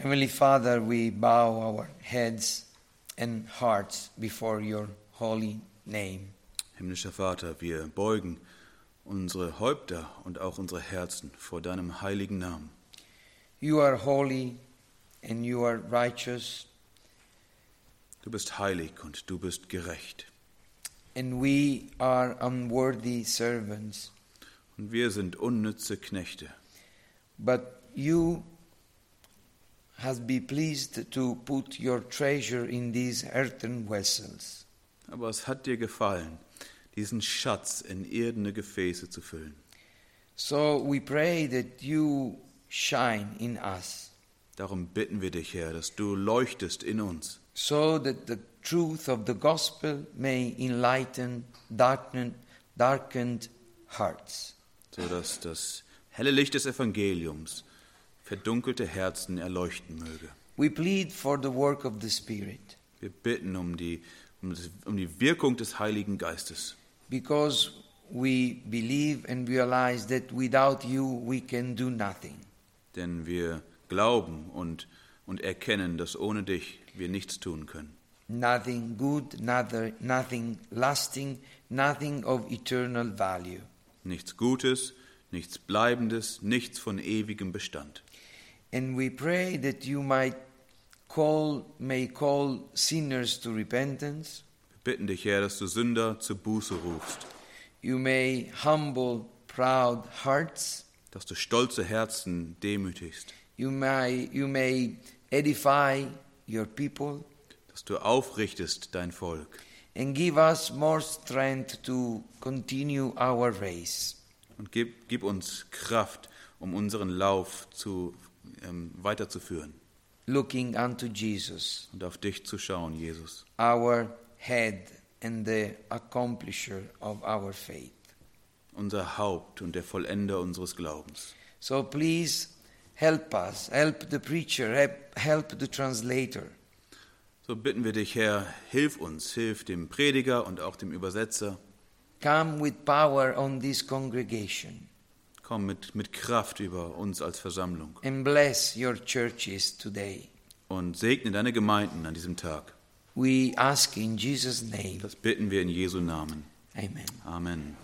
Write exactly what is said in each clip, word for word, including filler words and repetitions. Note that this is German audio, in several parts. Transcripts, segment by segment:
Heavenly Father, we bow our heads and hearts before your holy name. Himmlischer Vater, wir beugen unsere Häupter und auch unsere Herzen vor deinem heiligen Namen. You are holy and you are righteous, Du bist heilig und du bist gerecht. and we are unworthy servants. Und wir sind unnütze Knechte. But you has been pleased to put your treasure in these earthen vessels. Aber es hat dir gefallen, diesen Schatz in irdene Gefäße zu füllen. So we pray that you shine in us, Darum bitten wir dich, Herr, dass du leuchtest in uns, so that the truth of the gospel may enlighten darkened, darkened hearts. sodass das helle Licht des Evangeliums verdunkelte Herzen erleuchten möge. We plead for the work of the Spirit, Wir bitten um die, um das, um die Wirkung des Heiligen Geistes, because we believe and realize that without you we can do nothing. denn wir glauben und, und erkennen, dass ohne dich wir nichts tun können. Nothing good, neither, nothing lasting, nothing of eternal value. Nichts Gutes, nichts Bleibendes, nichts von ewigem Bestand. And we pray that you might call, may call sinners to repentance. Wir bitten dich, Herr, dass du Sünder zur Buße rufst, You may humble proud hearts. dass du stolze Herzen demütigst, You may, you may edify your people dass du aufrichtest dein Volk and give us more strength to continue our race. und gib, gib uns Kraft, um unseren Lauf zu, ähm, weiterzuführen Looking unto Jesus, und auf dich zu schauen, Jesus, our head and the accomplisher of our faith. unser Haupt und der Vollender unseres Glaubens. So please help us, help the preacher, help, help the translator. So bitten wir dich, Herr, hilf uns, hilf dem Prediger und auch dem Übersetzer. Come with power on this congregation Komm mit, mit Kraft über uns als Versammlung and bless your churches today. und segne deine Gemeinden an diesem Tag. We ask in Jesus' name. Das bitten wir in Jesu Namen. Amen. Amen.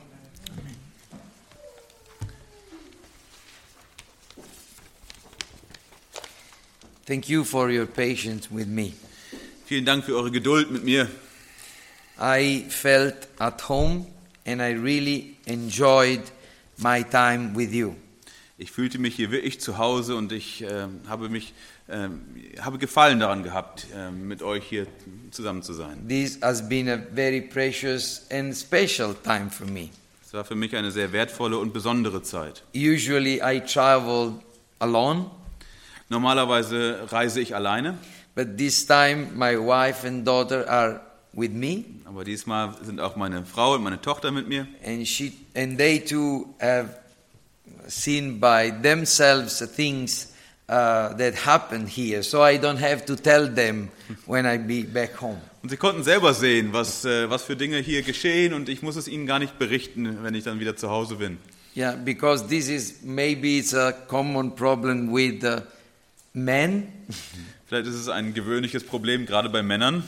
Thank you for your patience with me. Vielen Dank für eure Geduld mit mir. I felt at home and I really enjoyed my time with you. Ich fühlte mich hier wirklich zu Hause und ich äh, habe mich äh, habe Gefallen daran gehabt, äh, mit euch hier zusammen zu sein. This has been a very precious and special time for me. Es war für mich eine sehr wertvolle und besondere Zeit. Usually I travel alone, Normalerweise reise ich alleine, but this time my wife and daughter are with me, aber diesmal sind auch meine Frau und meine Tochter mit mir. and she and they too have seen by themselves things uh, that happened here, so I don't have to tell them when I be back home. Und sie konnten selber sehen, was, äh, was für Dinge hier geschehen und ich muss es ihnen gar nicht berichten, wenn ich dann wieder zu Hause bin. Yeah, because this is maybe it's a common problem with uh, men, Vielleicht ist es ein gewöhnliches Problem, gerade bei Männern.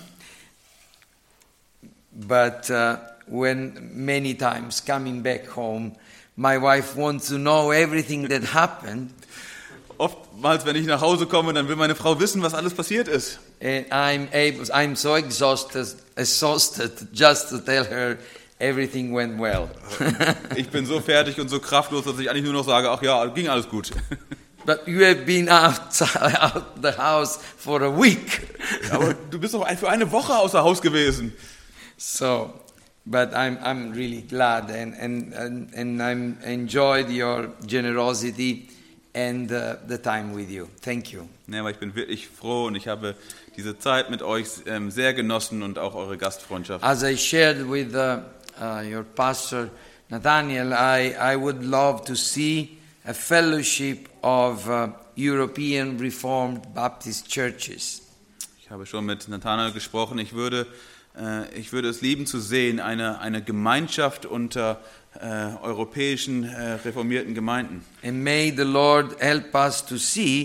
but uh, when many times coming back home, my wife wants to know everything that happened, Oftmals, wenn ich nach Hause komme, dann will meine Frau wissen, was alles passiert ist. and I'm able, I'm so exhausted, exhausted just to tell her everything went well. Ich bin so fertig und so kraftlos, dass ich eigentlich nur noch sage, ach ja, ging alles gut. But you have been outside out the house for a week. Ja, aber du bist doch für eine Woche außer Haus gewesen. So, but I'm I'm really glad and and and, and I'm enjoyed your generosity and uh, the time with you. Thank you. Ja, aber ich bin wirklich froh und ich habe diese Zeit mit euch ähm, sehr genossen und auch eure Gastfreundschaft. As I shared with uh, uh, your pastor Nathaniel, I I would love to see a fellowship of uh, European Reformed Baptist churches. Ich habe schon mit Nathanael gesprochen. Ich würde, äh, ich würde es lieben zu sehen, eine, eine Gemeinschaft unter äh, europäischen äh, reformierten Gemeinden. And may the Lord help us to see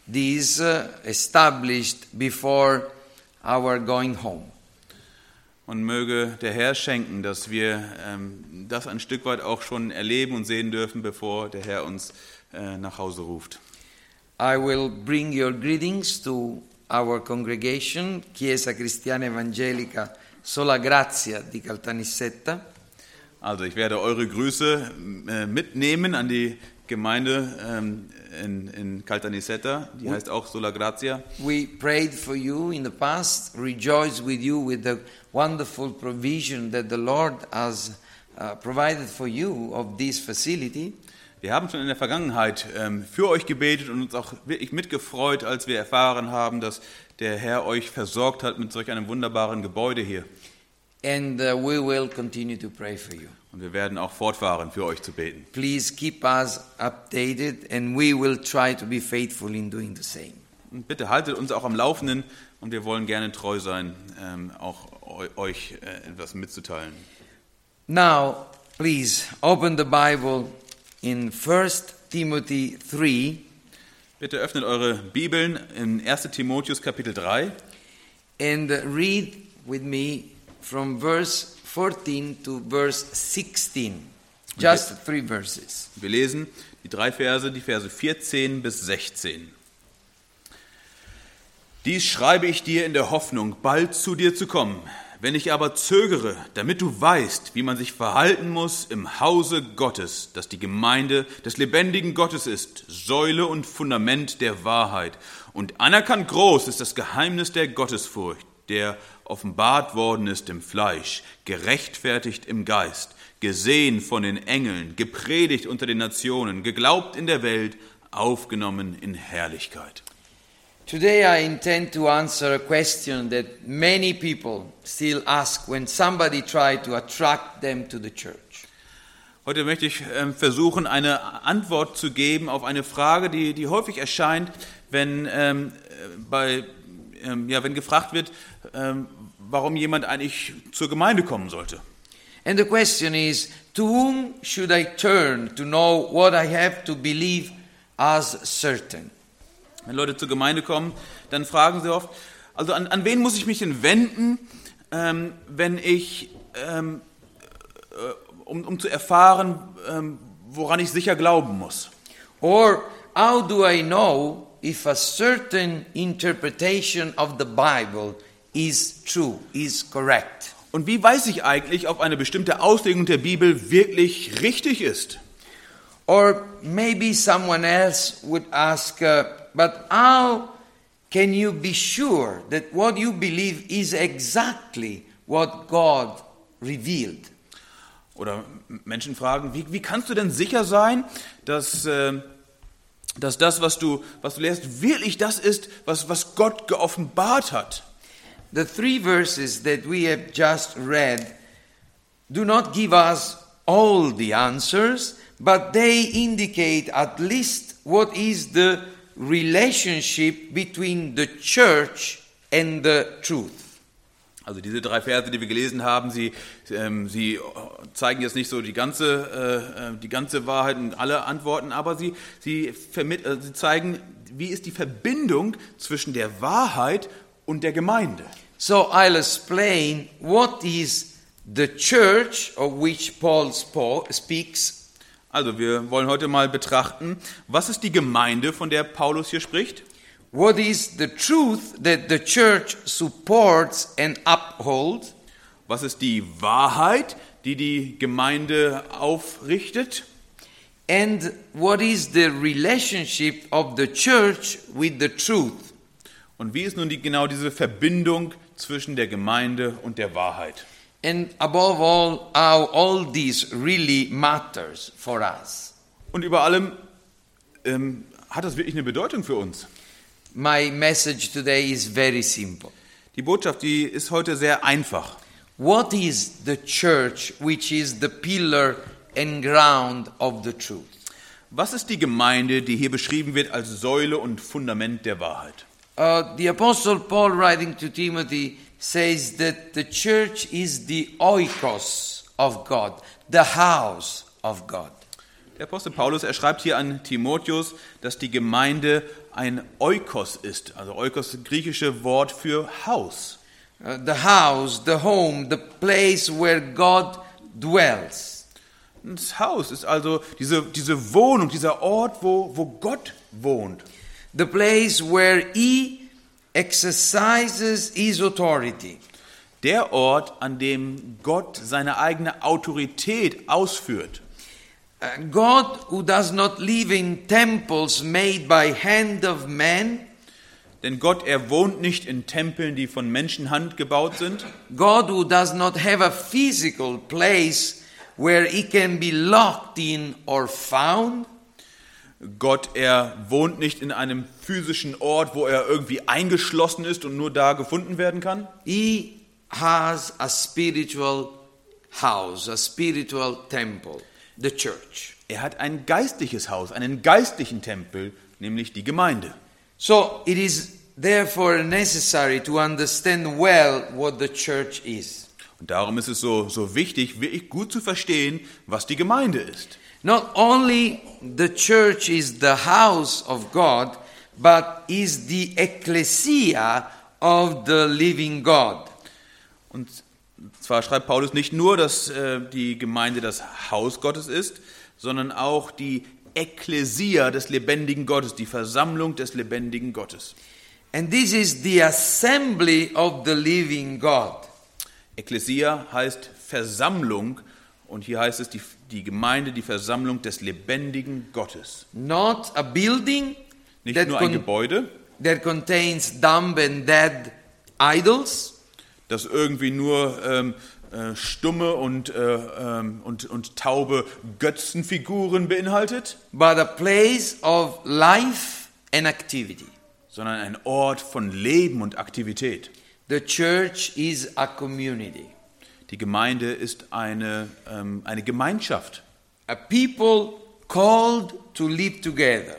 this uh, established before our going home. Und möge der Herr schenken, dass wir ähm, das ein Stück weit auch schon erleben und sehen dürfen, bevor der Herr uns äh, nach Hause ruft. I will bring your greetings to our congregation, Chiesa Cristiana Evangelica Sola Grazia di Caltanissetta. Also ich werde eure Grüße äh, mitnehmen an die Gemeinde ähm, in, in Caltanissetta, die heißt auch Sola Grazia. We prayed for you in the past, rejoiced with you with the wonderful provision that the Lord has uh, provided for you of this facility. Wir haben schon in der Vergangenheit ähm, für euch gebetet und uns auch wirklich mitgefreut, als wir erfahren haben, dass der Herr euch versorgt hat mit solch einem wunderbaren Gebäude hier. And uh, we will continue to pray for you. Und wir werden auch fortfahren, für euch zu beten. Please keep us updated and we will try to be faithful in doing the same. Und bitte haltet uns auch am Laufenden und wir wollen gerne treu sein, ähm, auch eu- euch äh, etwas mitzuteilen. Now, please open the Bible in First Timothy three Bitte öffnet eure Bibeln in erster Timotheus Kapitel drei and read with me from verse fourteen to verse sixteen. Just three verses. Wir lesen die drei Verse, die Verse vierzehn bis sechzehn. Dies schreibe ich dir in der Hoffnung, bald zu dir zu kommen. Wenn ich aber zögere, damit du weißt, wie man sich verhalten muss im Hause Gottes, das die Gemeinde des lebendigen Gottes ist, Säule und Fundament der Wahrheit. Und anerkannt groß ist das Geheimnis der Gottesfurcht, der offenbart worden ist im Fleisch, gerechtfertigt im Geist, gesehen von den Engeln, gepredigt unter den Nationen, geglaubt in der Welt, aufgenommen in Herrlichkeit. Today I intend to answer a question that many people still ask when somebody tries to attract them to the church. Heute möchte ich ähm, versuchen, eine Antwort zu geben auf eine Frage, die, die häufig erscheint, wenn, ähm, bei, ähm, ja, wenn gefragt wird, ähm, warum jemand eigentlich zur Gemeinde kommen sollte. And the question is, to whom should I turn to know what I have to believe as certain? Wenn Leute zur Gemeinde kommen, dann fragen sie oft, also an, an wen muss ich mich denn wenden, ähm, wenn ich, ähm, äh, um, um zu erfahren, ähm, woran ich sicher glauben muss? Or how do I know if a certain interpretation of the Bible is true, is correct? Und wie weiß ich eigentlich, ob eine bestimmte Auslegung der Bibel wirklich richtig ist? Or maybe someone else would ask, uh, but how can you be sure that what you believe is exactly what God revealed? Oder Menschen fragen, wie, wie kannst du denn sicher sein, dass, äh, dass das, was du, was du lehrst, wirklich das ist, was, was Gott geoffenbart hat? The three verses that we have just read do not give us all the answers, but they indicate at least what is the relationship between the church and the truth. Also diese drei Verse, die wir gelesen haben, sie, ähm, sie zeigen jetzt nicht so die ganze, äh, die ganze Wahrheit und alle Antworten, aber sie, sie, vermitt- äh, sie zeigen, wie ist die Verbindung zwischen der Wahrheit und der Gemeinde. So I'll explain what is the church of which Paul spo- speaks. Also wir wollen heute mal betrachten, was ist die Gemeinde, von der Paulus hier spricht? What is the truth that the church supports and upholds? Was ist die Wahrheit, die die Gemeinde aufrichtet? And what is the relationship of the church with the truth? Und wie ist nun die, genau diese Verbindung zwischen der Gemeinde und der Wahrheit? And above all, how all this really matters for us. Und über allem ähm, hat das wirklich eine Bedeutung für uns. My message today is very simple. Die Botschaft, die ist heute sehr einfach. What is the church which is the pillar and ground of the truth? Was ist die Gemeinde, die hier beschrieben wird als Säule und Fundament der Wahrheit? Uh, the Apostle Paul, writing to Timothy, says that the church is the oikos of God, the house of God. Der Apostel Paulus, er schreibt hier an Timotheus, dass die Gemeinde ein Oikos ist. Also Oikos ist das griechische Wort für Haus. Uh, the house, the home, the place where God dwells. Das Haus ist also diese, diese Wohnung, dieser Ort, wo, wo Gott wohnt. The place where He exercises His authority. Der Ort, an dem Gott seine eigene Autorität ausführt. Uh, God, who does not live in temples made by hand of man, Denn Gott, er wohnt nicht in Tempeln, die von Menschenhand gebaut sind. God, who does not have a physical place where He can be locked in or found, Gott, er wohnt nicht in einem physischen Ort, wo er irgendwie eingeschlossen ist und nur da gefunden werden kann. He has a spiritual house, a spiritual temple, the church. Er hat ein geistliches Haus, einen geistlichen Tempel, nämlich die Gemeinde. So it is therefore necessary to understand well what the church is. Und darum ist es so, so wichtig, wirklich gut zu verstehen, was die Gemeinde ist. Not only the church is the house of God, but is the ecclesia of the living God. Und zwar schreibt Paulus nicht nur, dass äh, die Gemeinde das Haus Gottes ist, sondern auch die Ekklesia des lebendigen Gottes, die Versammlung des lebendigen Gottes. And this is the assembly of the living God. Ekklesia heißt Versammlung und hier heißt es die, die Gemeinde, die Versammlung des lebendigen Gottes. Not a building Nicht that, nur ein con- Gebäude, that contains dumb and dead idols, das irgendwie nur ähm, äh, stumme und, äh, ähm, und, und taube Götzenfiguren beinhaltet, but a place of life and activity. sondern ein Ort von Leben und Aktivität. The church is a community, Die Gemeinde ist eine, ähm, eine Gemeinschaft. a people called to live together,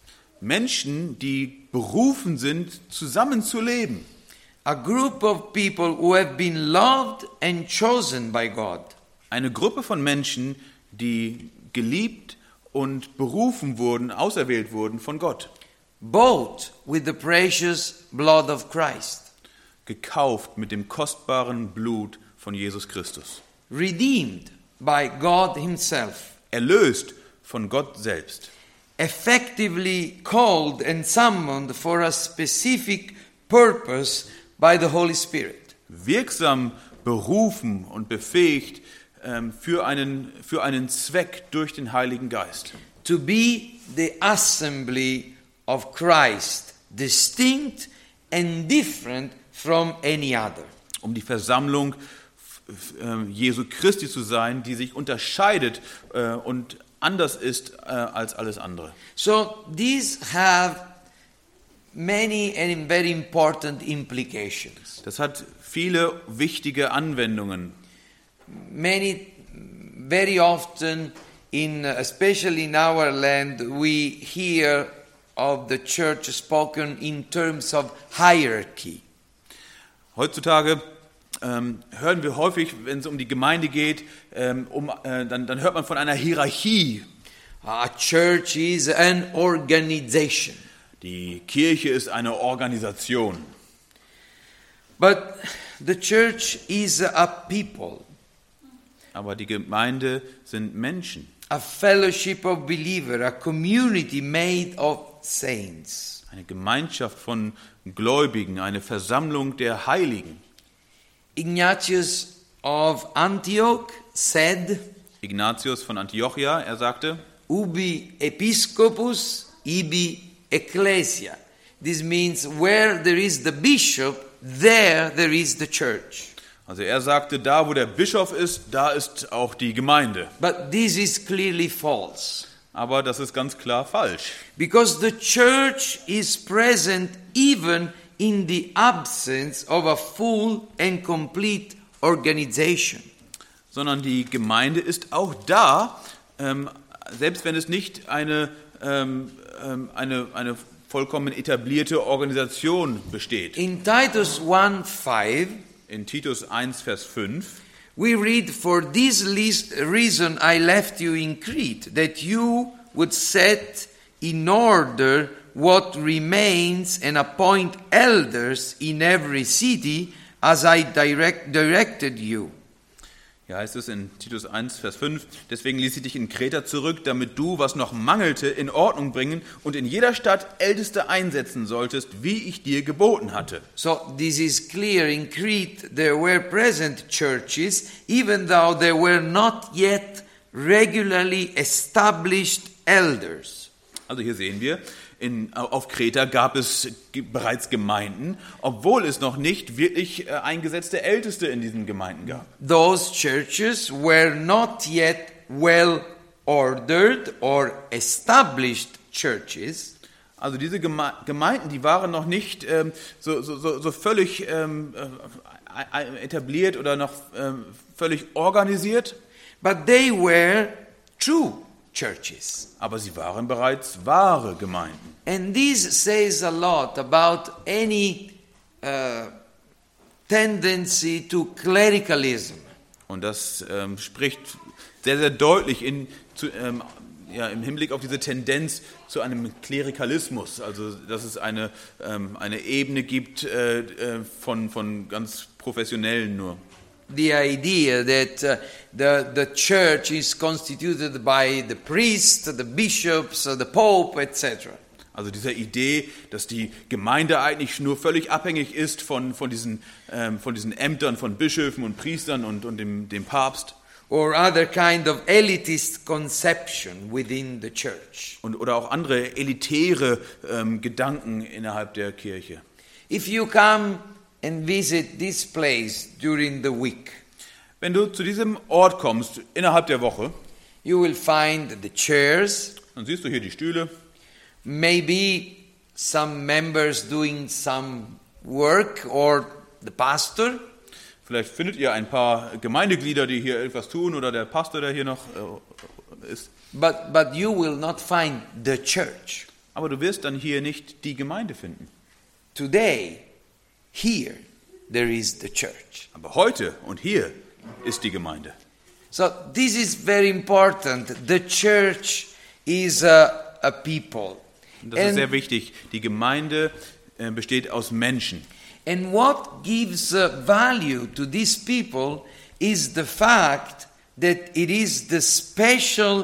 Menschen, die berufen sind, zusammenzuleben. a group of people who have been loved and chosen by God. Eine Gruppe von Menschen, die geliebt und berufen wurden, auserwählt wurden von Gott. Bought with the precious blood of Christ, Gekauft mit dem kostbaren Blut von Jesus Christus. redeemed by God Himself, Erlöst von Gott selbst. effectively called and summoned for a specific purpose by the Holy Spirit. Wirksam berufen und befähigt ähm, für, einen, für einen Zweck durch den Heiligen Geist. To be the assembly of Christ, distinct and different from any other. Um die Versammlung f- f- äh, Jesu Christi zu sein, die sich unterscheidet äh, und anders ist äh, als alles andere. So these have many and very important implications. Das hat viele wichtige Anwendungen. Many, very often, in especially in our land, we hear of the church spoken in terms of hierarchy. Heutzutage ähm, hören wir häufig, wenn es um die Gemeinde geht, ähm, um, äh, dann, dann hört man von einer Hierarchie. A church is an organization. Die Kirche ist eine Organisation. But the church is a people, Aber die Gemeinde sind Menschen. a fellowship of believers, a community made of saints. Eine Gemeinschaft von Gläubigen, eine Versammlung der Heiligen. Ignatius of Antioch said, Ignatius von Antiochia, er sagte, ubi episcopus, ibi ecclesia. This means where there is the bishop, there there is the church. also er sagte, da wo der Bischof ist, da ist auch die Gemeinde. But this is clearly false. Aber das ist ganz klar falsch. Because the church is present even in the absence of a full and complete organization. Sondern die Gemeinde ist auch da, ähm, selbst wenn es nicht eine, ähm, ähm, eine, eine vollkommen etablierte Organisation besteht. In Titus one five, In Titus eins, Vers fünf, We read, "For this least reason I left you in Crete, that you would set in order what remains and appoint elders in every city, as I direct, directed you." Hier heißt es in Titus eins, Vers fünf, deswegen ließ ich dich in Kreta zurück, damit du, was noch mangelte, in Ordnung bringen und in jeder Stadt Älteste einsetzen solltest, wie ich dir geboten hatte. So this is clear. In Crete there were present churches, even though there were not yet regularly established elders. Also hier sehen wir, in, auf Kreta gab es ge- bereits Gemeinden, obwohl es noch nicht wirklich äh, eingesetzte Älteste in diesen Gemeinden gab. Those churches were not yet well ordered or established churches. Also diese Geme- Gemeinden, die waren noch nicht ähm, so, so, so, so völlig ähm, äh, etabliert oder noch ähm, völlig organisiert, But they were true churches. aber sie waren bereits wahre Gemeinden. And this says a lot about any uh, tendency to clericalism. Und das ähm, spricht sehr, sehr deutlich in, zu, ähm, ja, im Hinblick auf diese Tendenz zu einem Klerikalismus, also dass es eine, ähm, eine Ebene gibt äh, äh, von, von ganz Professionellen nur. The idea that uh, the, the church is constituted by the priest, the bishops, the pope, et cetera. Also dieser Idee, dass die Gemeinde eigentlich nur völlig abhängig ist von, von, diesen, ähm, von diesen Ämtern von Bischöfen und Priestern und, und dem, dem Papst. Or other kind of elitist conception within the church. Und, oder auch andere elitäre ähm, Gedanken innerhalb der Kirche. If you come and visit this place during the week, Wenn du zu diesem Ort kommst, innerhalb der Woche, you will find the chairs, dann siehst du hier die Stühle, maybe some members doing some work or the pastor. vielleicht findet ihr ein paar Gemeindeglieder, die hier etwas tun oder der Pastor, der hier noch äh, ist. But, but you will not find the church. Aber du wirst dann hier nicht die Gemeinde finden. Today, here, there is the church. Aber heute und hier ist die Gemeinde. So this is very important. The church is a, a people. Und das ist And, sehr wichtig. Die Gemeinde äh, besteht aus Menschen. and what gives uh, value to these people is the fact that it is the special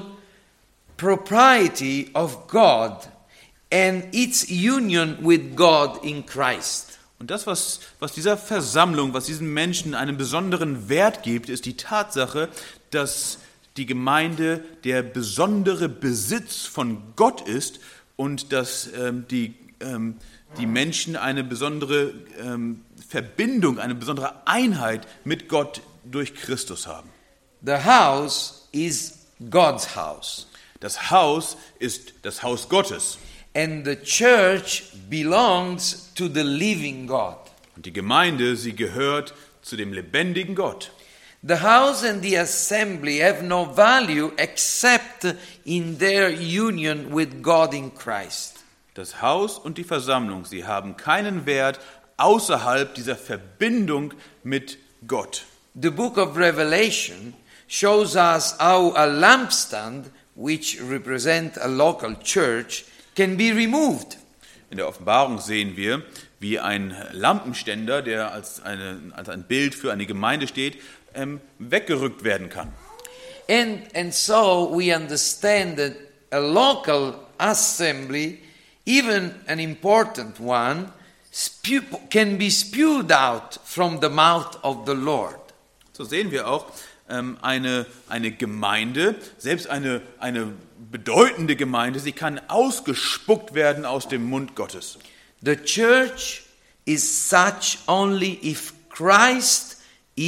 propriety of God and its union with God in Christ. Und das, was, was dieser Versammlung, was diesen Menschen einen besonderen Wert gibt, ist die Tatsache, dass die Gemeinde der besondere Besitz von Gott ist und dass ähm, die, ähm, die Menschen eine besondere ähm, Verbindung, eine besondere Einheit mit Gott durch Christus haben. The house is God's house. Das Haus ist das Haus Gottes. And the church belongs to the living God. Und die Gemeinde, sie gehört zu dem lebendigen Gott. The house and the assembly have no value except in their union with God in Christ. Das Haus und die Versammlung, sie haben keinen Wert außerhalb dieser Verbindung mit Gott. The book of Revelation shows us how a lampstand, which represents a local church, can be removed. In der Offenbarung sehen wir, wie ein Lampenständer, der als, eine, als ein Bild für eine Gemeinde steht, ähm, weggerückt werden kann. And, and so we understand that a local assembly, even an important one, spew, can be spewed out from the mouth of the Lord. So sehen wir auch ähm, eine, eine Gemeinde, selbst eine, eine bedeutende Gemeinde, sie kann ausgespuckt werden aus dem Mund Gottes. The church is such only if Christ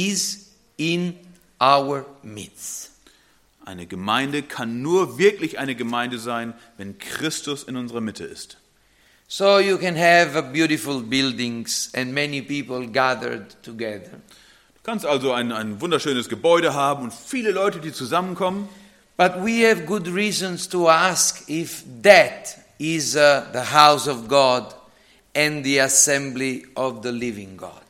is in our midst. Eine Gemeinde kann nur wirklich eine Gemeinde sein, wenn Christus in unserer Mitte ist. So you can have beautiful buildings and many people gathered together. Du kannst also ein, ein wunderschönes Gebäude haben und viele Leute, die zusammenkommen. But we have good reasons to ask if that is uh, the house of God and the assembly of the living God.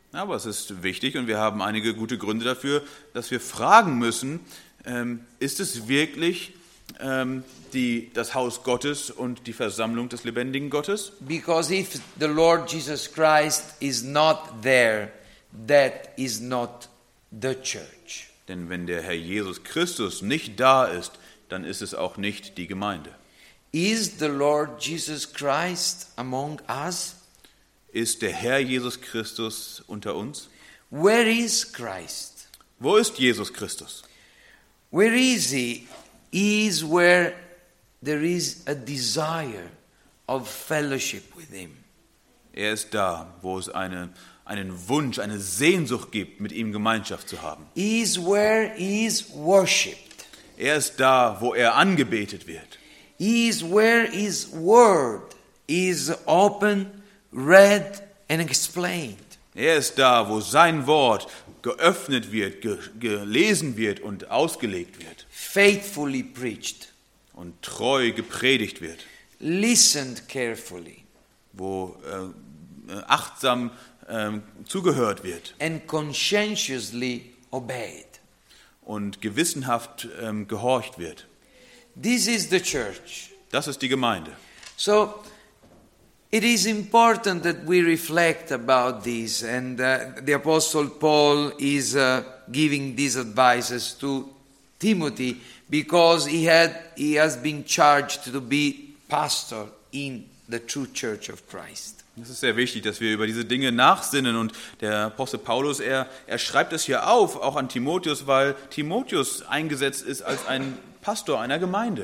Aber es ist wichtig und wir haben einige gute Gründe dafür, dass wir fragen müssen, ähm, ist es wirklich ähm, die, das Haus Gottes und die Versammlung des lebendigen Gottes? Because if the Lord Jesus Christ is not there, that is not the church. Denn wenn der Herr Jesus Christus nicht da ist, dann ist es auch nicht die Gemeinde. Is the Lord Jesus Christ among us? Ist der Herr Jesus Christus unter uns? Where is Christ? Wo ist Jesus Christus? Where is he? He is where there is a desire of fellowship with him. Er ist da, wo es eine, einen Wunsch, eine Sehnsucht gibt, mit ihm Gemeinschaft zu haben. He is where he is worshipped. Er ist da, wo er angebetet wird. He is where his word is open, read and explained. Er ist da, wo sein Wort geöffnet wird, ge- gelesen wird und ausgelegt wird Faithfully preached, und treu gepredigt wird, listened carefully, wo äh, äh, achtsam äh, zugehört wird and conscientiously obeyed. und gewissenhaft äh, gehorcht wird. This is the church. Das ist die Gemeinde. So it is important that we reflect about this, and uh, the Apostle Paul is uh, giving these advices to Timothy because he had he has been charged to be pastor in the true church of Christ. Es ist sehr wichtig, dass wir über diese Dinge nachsinnen und der Apostel Paulus, er, er schreibt es hier auf, auch an Timotheus, weil Timotheus eingesetzt ist als ein Pastor einer Gemeinde.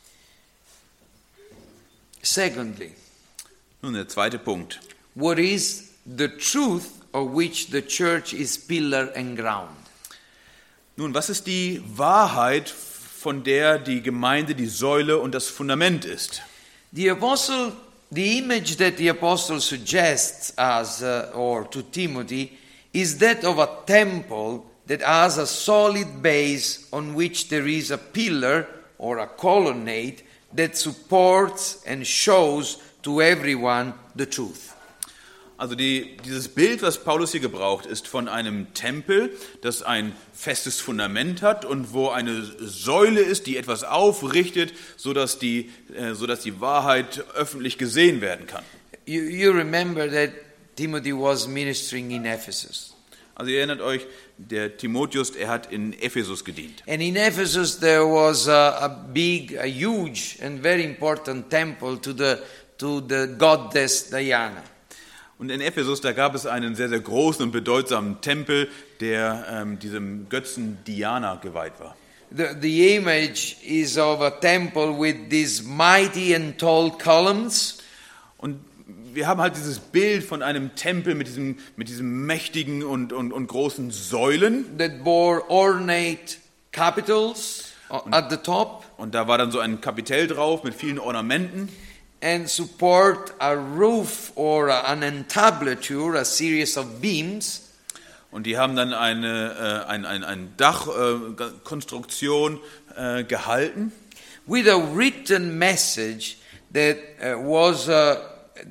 Secondly, Nun der zweite Punkt. what is the truth of which the church is pillar and ground? Nun, was ist die Wahrheit, von der die Gemeinde die Säule und das Fundament ist? The apostle, the image that the apostle suggests us uh, or to Timothy is that of a temple that has a solid base on which there is a pillar or a colonnade that supports and shows to everyone the truth. Also die, dieses Bild, was Paulus hier gebraucht, ist von einem Tempel, das ein festes Fundament hat und wo eine Säule ist, die etwas aufrichtet, sodass die, äh, sodass die Wahrheit öffentlich gesehen werden kann. You, you remember that Timothy was ministering in Ephesus. Also ihr erinnert euch, der Timotheus, er hat in Ephesus gedient. And in Ephesus there was a, a big, a huge and very important temple to the, to the goddess Diana. Und in Ephesus, da gab es einen sehr, sehr großen und bedeutsamen Tempel, der ähm, diesem Götzen Diana geweiht war. The, the image is of a temple with these mighty and tall columns. Und wir haben halt dieses Bild von einem Tempel mit diesem, mit diesem mächtigen und, und, und großen Säulen. That bore ornate capitals at the top Und da war dann so ein Kapitell drauf mit vielen Ornamenten. and support a roof or an entablature, a series of beams, Und die haben dann eine, äh, ein, ein, ein Dachkonstruktion äh, gehalten. with a written message that uh, was a,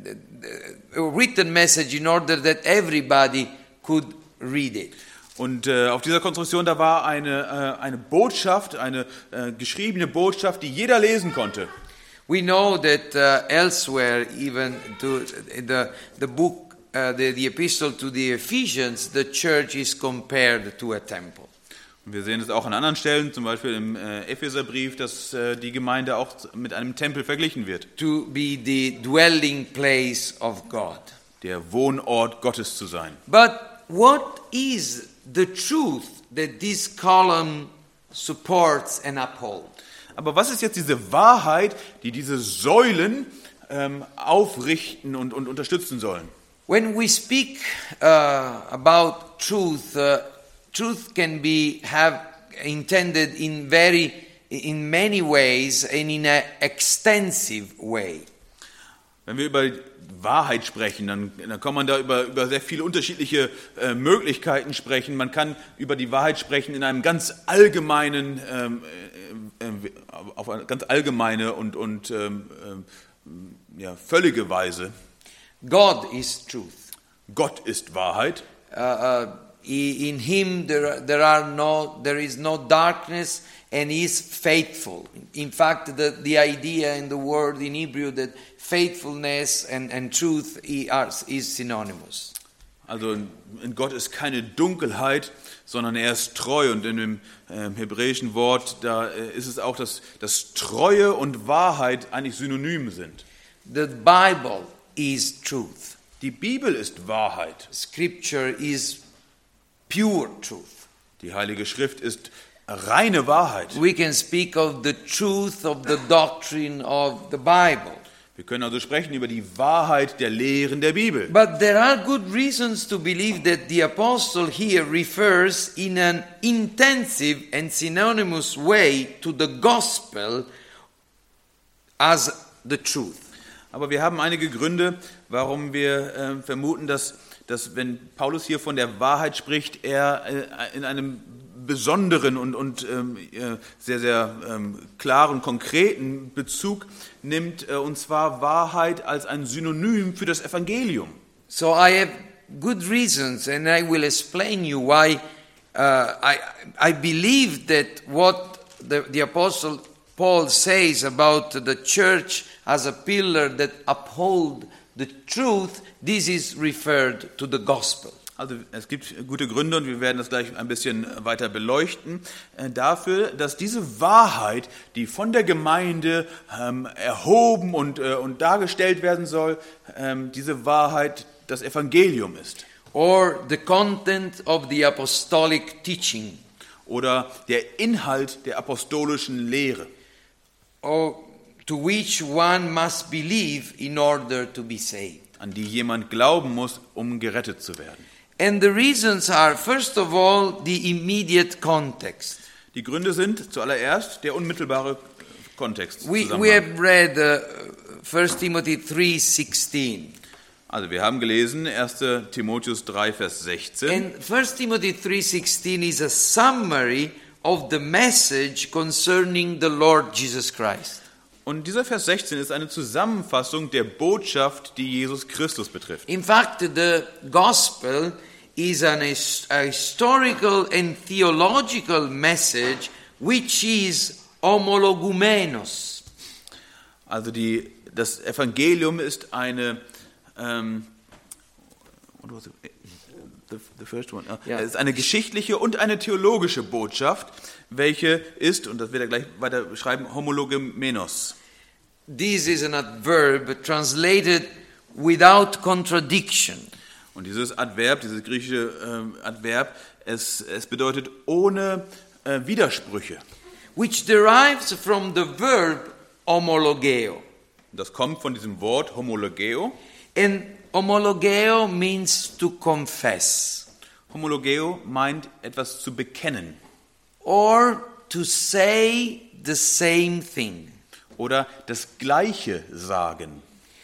a written message in order that everybody could read it. Und äh, auf dieser Konstruktion, da war eine, äh, eine Botschaft, eine äh, geschriebene Botschaft, die jeder lesen konnte. We know that uh, elsewhere, even to the the book, uh, the, the epistle to the Ephesians, the church is compared to a temple. Und wir sehen es auch an anderen Stellen, zum Beispiel im äh, Epheserbrief, dass äh, die Gemeinde auch mit einem Tempel verglichen wird. To be the dwelling place of God. Der Wohnort Gottes zu sein. But what is the truth that this column supports and upholds? Aber was ist jetzt diese Wahrheit, die diese Säulen ähm, aufrichten und, und unterstützen sollen? When we speak uh, about truth, uh, truth can be have intended in very in many ways and in an extensive way. Wenn wir über Wahrheit sprechen, dann, dann kann man da über, über sehr viele unterschiedliche äh, Möglichkeiten sprechen. Man kann über die Wahrheit sprechen in einem ganz allgemeinen, ähm, äh, äh, auf eine ganz allgemeine und, und ähm, äh, ja, völlige Weise. God is truth. Gott ist Wahrheit. uh, uh, i- in him there, there are no there is no darkness, and he is faithful. In fact, the, the idea in the word in Hebrew that faithfulness and, and truth are, is synonymous. Also in Gott ist keine Dunkelheit, sondern er ist treu. Und in dem äh, hebräischen Wort, da äh, ist es auch, dass, dass Treue und Wahrheit eigentlich synonym sind. The Bible is truth. Die Bibel ist Wahrheit. Scripture is pure truth. Die Heilige Schrift ist reine Wahrheit. We can speak of the truth of the doctrine of the Bible. Wir können also sprechen über die Wahrheit der Lehren der Bibel. But there are good reasons to believe that the apostle here refers in an intensive and synonymous way to the gospel as the truth. Aber wir haben einige Gründe, warum wir äh, vermuten, dass, dass wenn Paulus hier von der Wahrheit spricht, er äh, in einem besonderen und, und ähm, sehr, sehr ähm, klaren, konkreten Bezug nimmt, äh, und zwar Wahrheit als ein Synonym für das Evangelium. So I have good reasons, and I will explain you why uh, I, I believe that what the, the Apostle Paul says about the church as a pillar that uphold the truth, this is referred to the gospel. Also es gibt gute Gründe, und wir werden das gleich ein bisschen weiter beleuchten, äh, dafür, dass diese Wahrheit, die von der Gemeinde ähm, erhoben und, äh, und dargestellt werden soll, ähm, diese Wahrheit das Evangelium ist. Or the content of the apostolic teaching. Oder der Inhalt der apostolischen Lehre. Or to which one must believe in order to be saved. An die jemand glauben muss, um gerettet zu werden. And the reasons are, first of all, the immediate context. Die Gründe sind zuallererst der unmittelbare Kontext. We, we have read uh, First Timothy three sixteen. Also wir haben gelesen erster Timotheus drei, Vers sechzehn. And First Timothy three sixteen is a summary of the message concerning the Lord Jesus Christ. Und dieser Vers sechzehn ist eine Zusammenfassung der Botschaft, die Jesus Christus betrifft. In fact, the gospel is an, a historical and theological message which is homologumenos. Also die, das Evangelium ist eine ähm, what was it? The, the first one. Ja. Es ist eine geschichtliche und eine theologische Botschaft, welche ist, und das wird er gleich weiter beschreiben, homologumenos. This is an adverb translated without contradiction. Und dieses Adverb, dieses griechische äh, Adverb, es, es bedeutet ohne äh, Widersprüche. Which derives from the verb homologeo. Das kommt von diesem Wort homologeo. And homologeo means to confess. Homologeo meint etwas zu bekennen. Or to say the same thing. Oder das Gleiche sagen.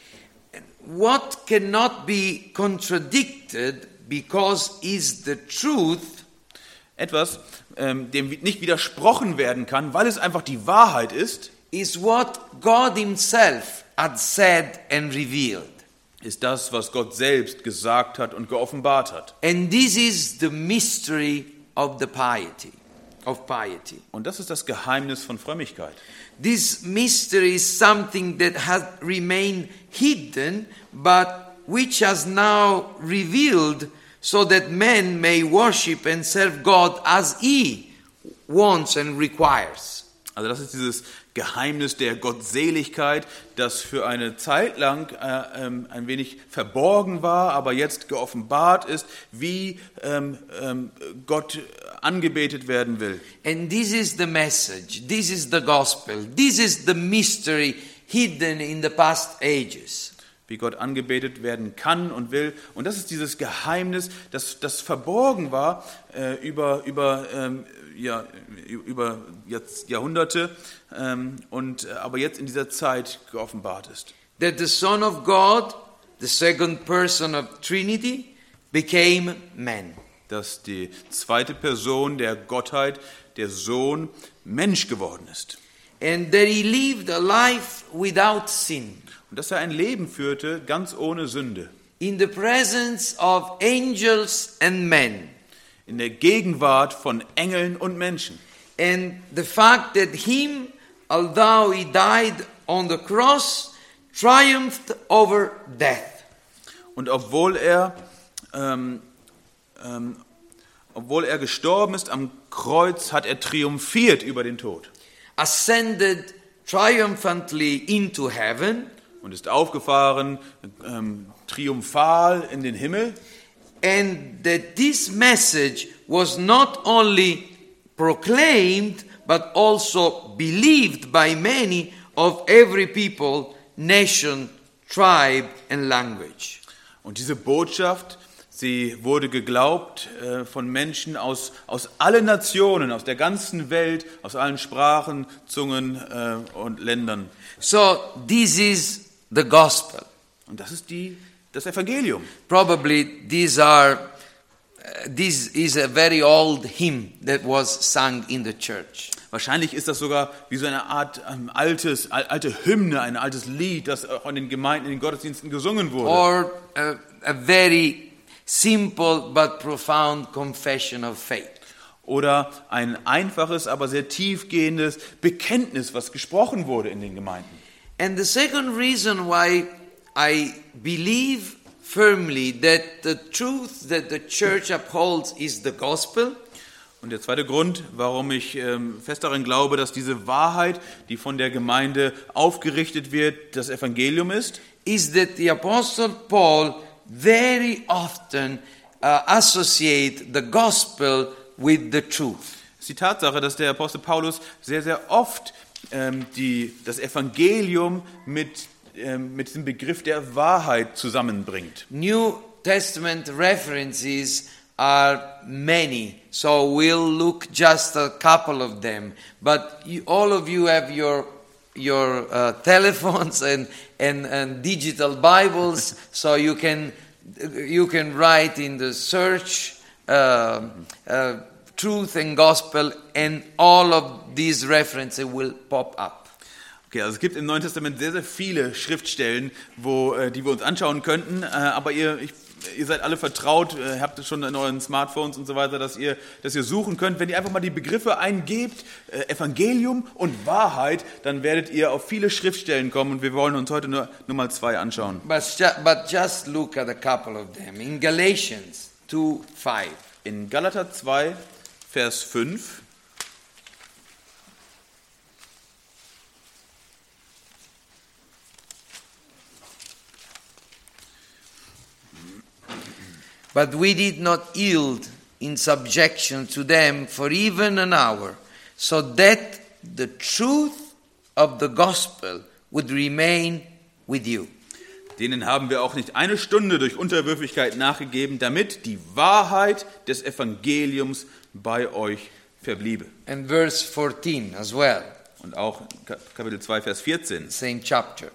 What cannot be contradicted because is the truth. Etwas, ähm, dem nicht widersprochen werden kann, weil es einfach die Wahrheit ist, Is what God himself had said and revealed. ist das, was Gott selbst gesagt hat und geoffenbart hat. And this is the mystery of the piety, of piety. Und das ist das Geheimnis von Frömmigkeit. This mystery is something that has remained hidden, but which has now revealed so that men may worship and serve God as he wants and requires. Also das ist dieses Geheimnis der Gottseligkeit, das für eine Zeit lang äh, ähm, ein wenig verborgen war, aber jetzt geoffenbart ist, wie ähm, ähm, Gott angebetet werden will. And this is the message, this is the gospel, this is the mystery hidden in the past ages. Wie Gott angebetet werden kann und will. Und das ist dieses Geheimnis, das, das verborgen war äh, über, über, ähm, ja, über jetzt Jahrhunderte ähm, und aber jetzt in dieser Zeit geoffenbart ist. That the Son of God, the second person of Trinity, became man. Dass die zweite Person der Gottheit, der Sohn, Mensch geworden ist. And that he lived a life without sin. Und dass er ein Leben führte, ganz ohne Sünde. in the presence of angels and men. In der Gegenwart von Engeln und Menschen. And the fact that him, although he died on the cross, triumphed over death. Und obwohl er, ähm, ähm, obwohl er gestorben ist am Kreuz, hat er triumphiert über den Tod. Ascended triumphantly into heaven. Und ist aufgefahren, ähm, triumphal in den Himmel. And that this message was not only proclaimed, but also believed by many of every people, nation, tribe and language. Und diese Botschaft, sie wurde geglaubt äh, von Menschen aus, aus allen Nationen, aus der ganzen Welt, aus allen Sprachen, Zungen äh, und Ländern. So this is the gospel. Und das ist die, das Evangelium. Probably these are, uh, this is a very old hymn that was sung in the church. Wahrscheinlich ist das sogar wie so eine Art ähm, altes, al- alte Hymne, ein altes Lied, das auch in den Gemeinden, in den Gottesdiensten gesungen wurde. Or a, a very simple but profound confession of faith. Oder ein einfaches, aber sehr tiefgehendes Bekenntnis, was gesprochen wurde in den Gemeinden. And the second reason why I believe firmly that the truth that the church upholds is the gospel. Und der zweite Grund, warum ich ähm, fest daran glaube, dass diese Wahrheit, die von der Gemeinde aufgerichtet wird, das Evangelium ist, is that the Apostle Paul very often uh, associate the gospel with the truth. ist die Tatsache, dass der Apostel Paulus sehr, sehr oft ähm, die, das Evangelium mit, ähm, mit dem Begriff der Wahrheit zusammenbringt. New Testament references are many, so we'll look just a couple of them. But you, all of you have your your uh, telephones and, and and digital Bibles, so you can you can write in the search uh, uh, truth and gospel, and all of these references will pop up. Okay, also es gibt im Neuen Testament sehr, sehr viele Schriftstellen, wo, äh, die wir uns anschauen könnten, äh, aber ihr, ich, ihr seid alle vertraut, äh, habt es schon in euren Smartphones und so weiter, dass ihr, dass ihr suchen könnt. Wenn ihr einfach mal die Begriffe eingebt, äh, Evangelium und Wahrheit, dann werdet ihr auf viele Schriftstellen kommen und wir wollen uns heute nur, nur mal zwei anschauen. But ju- but just look at a couple of them. In Galatians two five. In Galater zwei, Vers fünf, But we did not yield in subjection to them for even an hour, so that the truth of the gospel would remain with you. denen haben wir auch nicht eine Stunde durch Unterwürfigkeit nachgegeben, damit die Wahrheit des Evangeliums bei euch verbliebe. And verse fourteen as well, Und auch Kapitel zwei, Vers vierzehn. same chapter.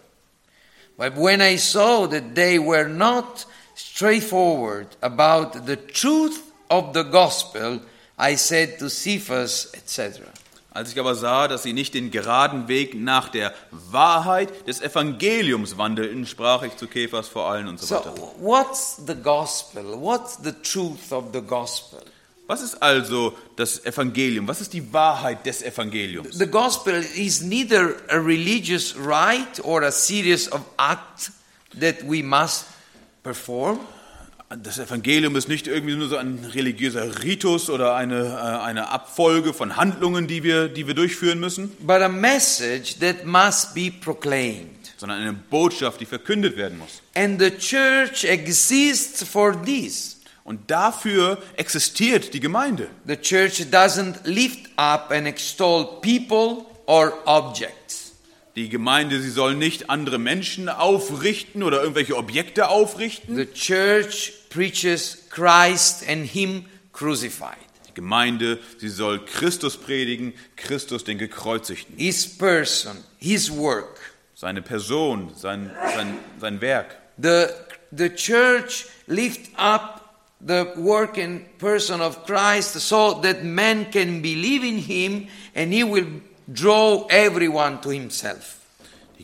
But when I saw that they were not straightforward about the truth of the gospel, I said to Cephas, et cetera. Als ich aber sah, dass sie nicht den geraden Weg nach der Wahrheit des Evangeliums wandelten, sprach ich zu Kephas vor allen und so So, weiter. what's the gospel? What's the truth of the gospel? Was ist also das Evangelium? Was ist die Wahrheit des Evangeliums? The gospel is neither a religious rite or a series of acts that we must perform. Das Evangelium ist nicht irgendwie nur so ein religiöser Ritus oder eine, äh, eine Abfolge von Handlungen, die wir, die wir durchführen müssen, But a message that must be proclaimed. sondern eine Botschaft, die verkündet werden muss. And the church exists for this. Und dafür existiert die Gemeinde. The church doesn't lift up and extol people or objects. Die Gemeinde, sie soll nicht andere Menschen aufrichten oder irgendwelche Objekte aufrichten. The church preaches Christ and Him crucified. Die Gemeinde, sie soll Christus predigen, Christus den Gekreuzigten. His person, His work. Seine Person, sein, sein, sein Werk. The, the church lift up the work and person of Christ so that man can believe in Him and He will draw everyone to Himself. Die,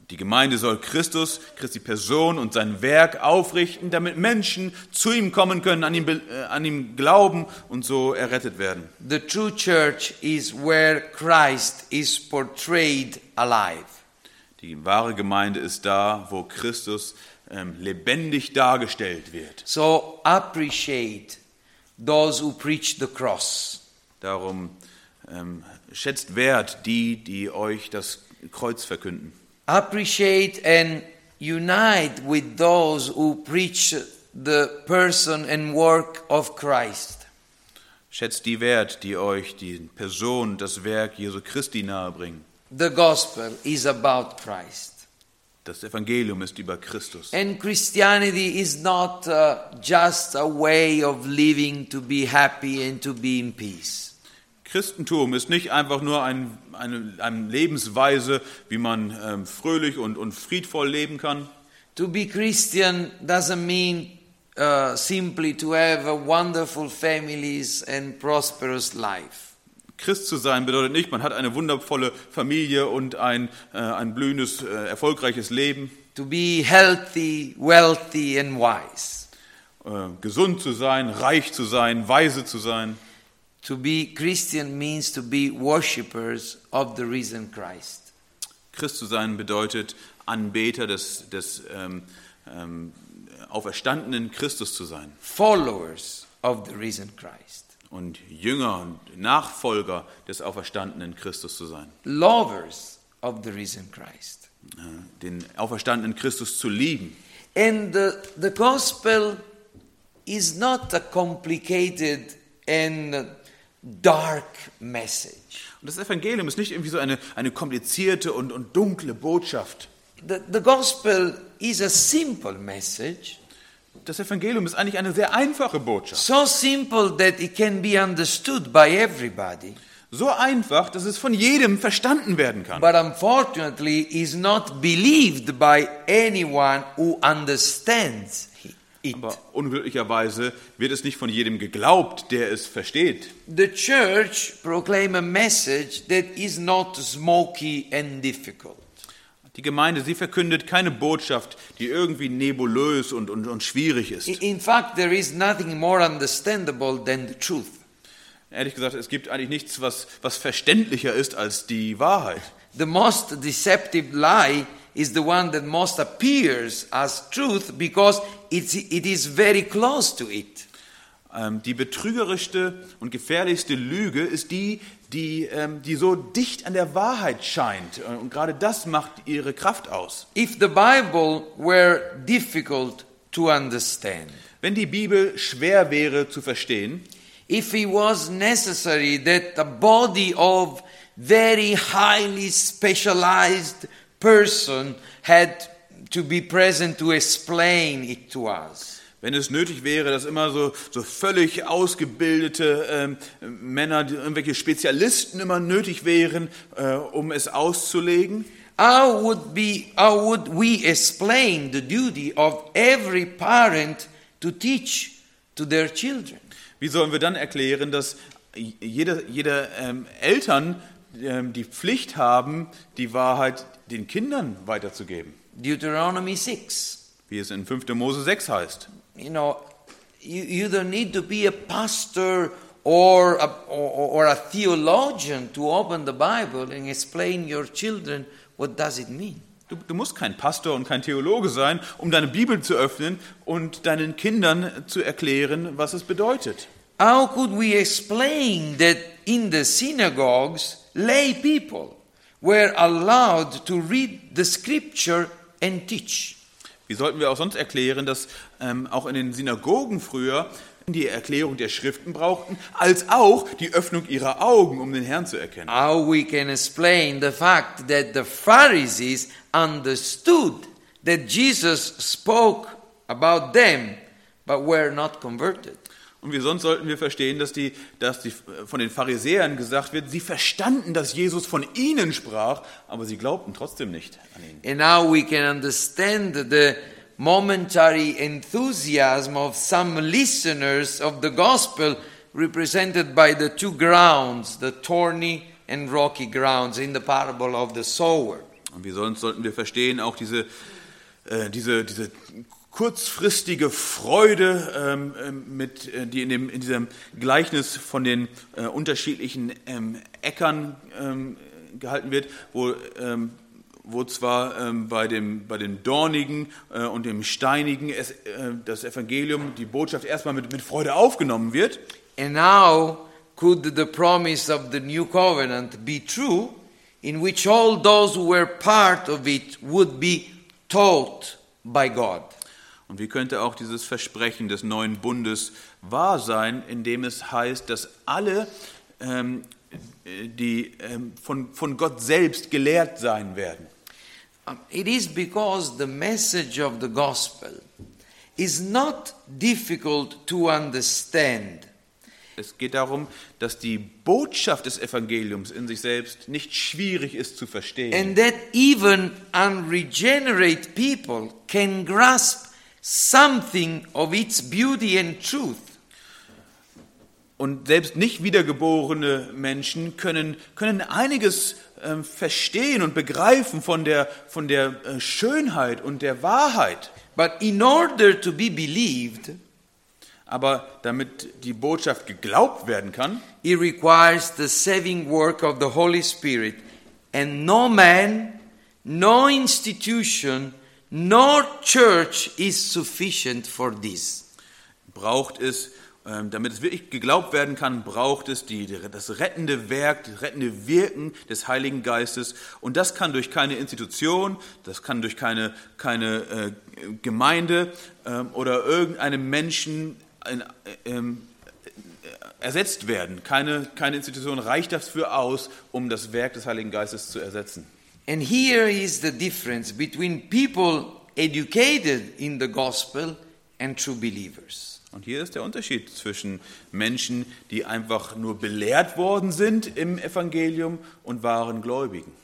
Die Gemeinde soll Christus, Christi Person und sein Werk aufrichten, damit Menschen zu ihm kommen können, an ihm, äh, an ihm glauben und so errettet werden. The true church is where Christ is portrayed alive. Die wahre Gemeinde ist da, wo Christus ähm, lebendig dargestellt wird. So appreciate those who preach the cross. Darum ähm, schätzt wert die, die euch das Kreuz verkünden. Appreciate and unite with those who preach the person and work of Christ. Schätzt die wert, die euch die Person, das Werk Jesu Christi nahebringen. The gospel is about Christ. Das Evangelium ist über Christus. And Christianity is not uh, just a way of living to be happy and to be in peace. Christentum ist nicht einfach nur ein, eine, eine Lebensweise, wie man ähm, fröhlich und, und friedvoll leben kann. To be Christian doesn't mean uh, simply to have a wonderful families and prosperous life. Christ zu sein bedeutet nicht, man hat eine wundervolle Familie und ein, äh, ein blühendes, äh, erfolgreiches Leben. To be healthy, wealthy and wise. Äh, gesund zu sein, reich zu sein, weise zu sein. To be Christian means to be worshippers of the risen Christ. Christ zu sein bedeutet, Anbeter des, des ähm, ähm, auferstandenen Christus zu sein. Followers of the risen Christ. Und Jünger und Nachfolger des auferstandenen Christus zu sein. Lovers of the risen Christ. Den auferstandenen Christus zu lieben. And the, the gospel is not a complicated and dark message. Und das Evangelium ist nicht irgendwie so eine, eine komplizierte und, und dunkle Botschaft. The, the gospel is a simple message. Das Evangelium ist eigentlich eine sehr einfache Botschaft. So simple that it can be understood by everybody. So einfach, dass es von jedem verstanden werden kann. But unfortunately is not believed by anyone who understands it. Aber unglücklicherweise wird es nicht von jedem geglaubt, der es versteht. The church proclaim a message that is not smoky and difficult. Die Gemeinde, sie verkündet keine Botschaft, die irgendwie nebulös und, und, und schwierig ist. In fact, there is nothing more understandable than the truth. Ehrlich gesagt, es gibt eigentlich nichts, was, was verständlicher ist als die Wahrheit. The most deceptive lie is the one that most appears as truth because it's, it is very close to it. Ähm, die betrügerischste und gefährlichste Lüge ist die, die, ähm, die so dicht an der Wahrheit scheint. Und gerade das macht ihre Kraft aus. If the Bible were difficult to understand, Wenn die Bibel schwer wäre zu verstehen, if it was necessary that a body of very highly specialized person had to be present to explain it to us, wenn es nötig wäre, dass immer so, so völlig ausgebildete ähm, Männer, die, irgendwelche Spezialisten immer nötig wären, äh, um es auszulegen, how would be how would we explain the duty of every parent to teach to their children? wie sollen wir dann erklären, dass jede, jede ähm, Eltern ähm, die Pflicht haben, die Wahrheit den Kindern weiterzugeben? Deuteronomy six. Wie es in fünfter Mose sechs heißt. You know, you, you don't need to be a pastor or a, or, or a theologian to open the Bible and explain your children what does it mean. Du, du musst kein Pastor und kein Theologe sein, um deine Bibel zu öffnen und deinen Kindern zu erklären, was es bedeutet. How could we explain that in the synagogues, lay people were allowed to read the scripture and teach? Wie sollten wir auch sonst erklären, dass ähm, auch in den Synagogen früher die Erklärung der Schriften brauchten, als auch die Öffnung ihrer Augen, um den Herrn zu erkennen? How we can explain the fact that the Pharisees understood that Jesus spoke about them, but were not converted? Und wie sonst sollten wir verstehen, dass, die, dass die, von den Pharisäern gesagt wird, sie verstanden, dass Jesus von ihnen sprach, aber sie glaubten trotzdem nicht an ihn. And now we can understand the momentary enthusiasm of some listeners of the gospel represented by the two grounds, the thorny and rocky grounds in the parable of the sower. Und wie sonst sollten wir verstehen, auch diese, äh, diese, diese kurzfristige Freude, ähm, mit, äh, die in, dem, in diesem Gleichnis von den äh, unterschiedlichen ähm, Äckern ähm, gehalten wird, wo, ähm, wo zwar ähm, bei, dem, bei dem Dornigen äh, und dem Steinigen es, äh, das Evangelium, die Botschaft erstmal mit, mit Freude aufgenommen wird. And now could the promise of the new covenant be true, in which all those who were part of it would be taught by God. Und wie könnte auch dieses Versprechen des neuen Bundes wahr sein, indem es heißt, dass alle, ähm, die ähm, von, von Gott selbst gelehrt sein werden? It is because the message of the gospel is not difficult to understand. Es geht darum, dass die Botschaft des Evangeliums in sich selbst nicht schwierig ist zu verstehen. And that even unregenerate people can grasp something of its beauty and truth. Und selbst nicht wiedergeborene Menschen können, können einiges äh, verstehen und begreifen von der, von der äh, Schönheit und der Wahrheit. But in order to be believed, aber damit die Botschaft geglaubt werden kann, it requires the saving work of the Holy Spirit, and no man, no institution, nor church is sufficient for this. Braucht es, ähm, damit es wirklich geglaubt werden kann, braucht es die, das rettende Werk, das rettende Wirken des Heiligen Geistes. Und das kann durch keine Institution, das kann durch keine, keine äh, Gemeinde ähm, oder irgendeinem Menschen ein, ähm, ersetzt werden. Keine, keine Institution reicht dafür aus, um das Werk des Heiligen Geistes zu ersetzen. And here is the difference between people educated in the gospel and true believers. Und hier ist der Unterschied zwischen Menschen, die einfach nur belehrt worden sind im Evangelium, und wahren Gläubigen.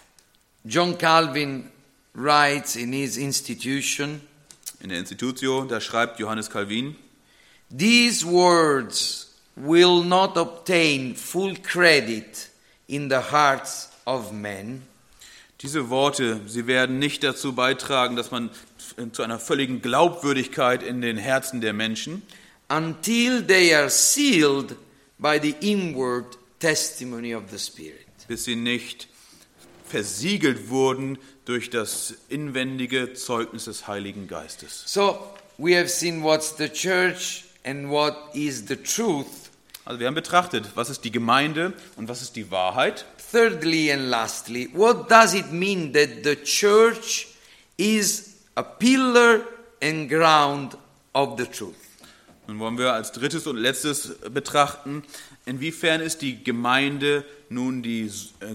John Calvin writes in his Institution, In der Institutio, da schreibt Johannes Calvin: these words will not obtain full credit in the hearts of men. Diese Worte, sie werden nicht dazu beitragen, dass man zu einer völligen Glaubwürdigkeit in den Herzen der Menschen, Until they are sealed by the inward testimony of the Spirit. bis sie nicht versiegelt wurden durch das inwendige Zeugnis des Heiligen Geistes. So we have seen what's the church and what is the truth. Also wir haben betrachtet, was ist die Gemeinde und was ist die Wahrheit. Thirdly and lastly, what does it mean that the church is a pillar and ground of the truth? Nun wollen wir als drittes und letztes betrachten, inwiefern ist die Gemeinde nun die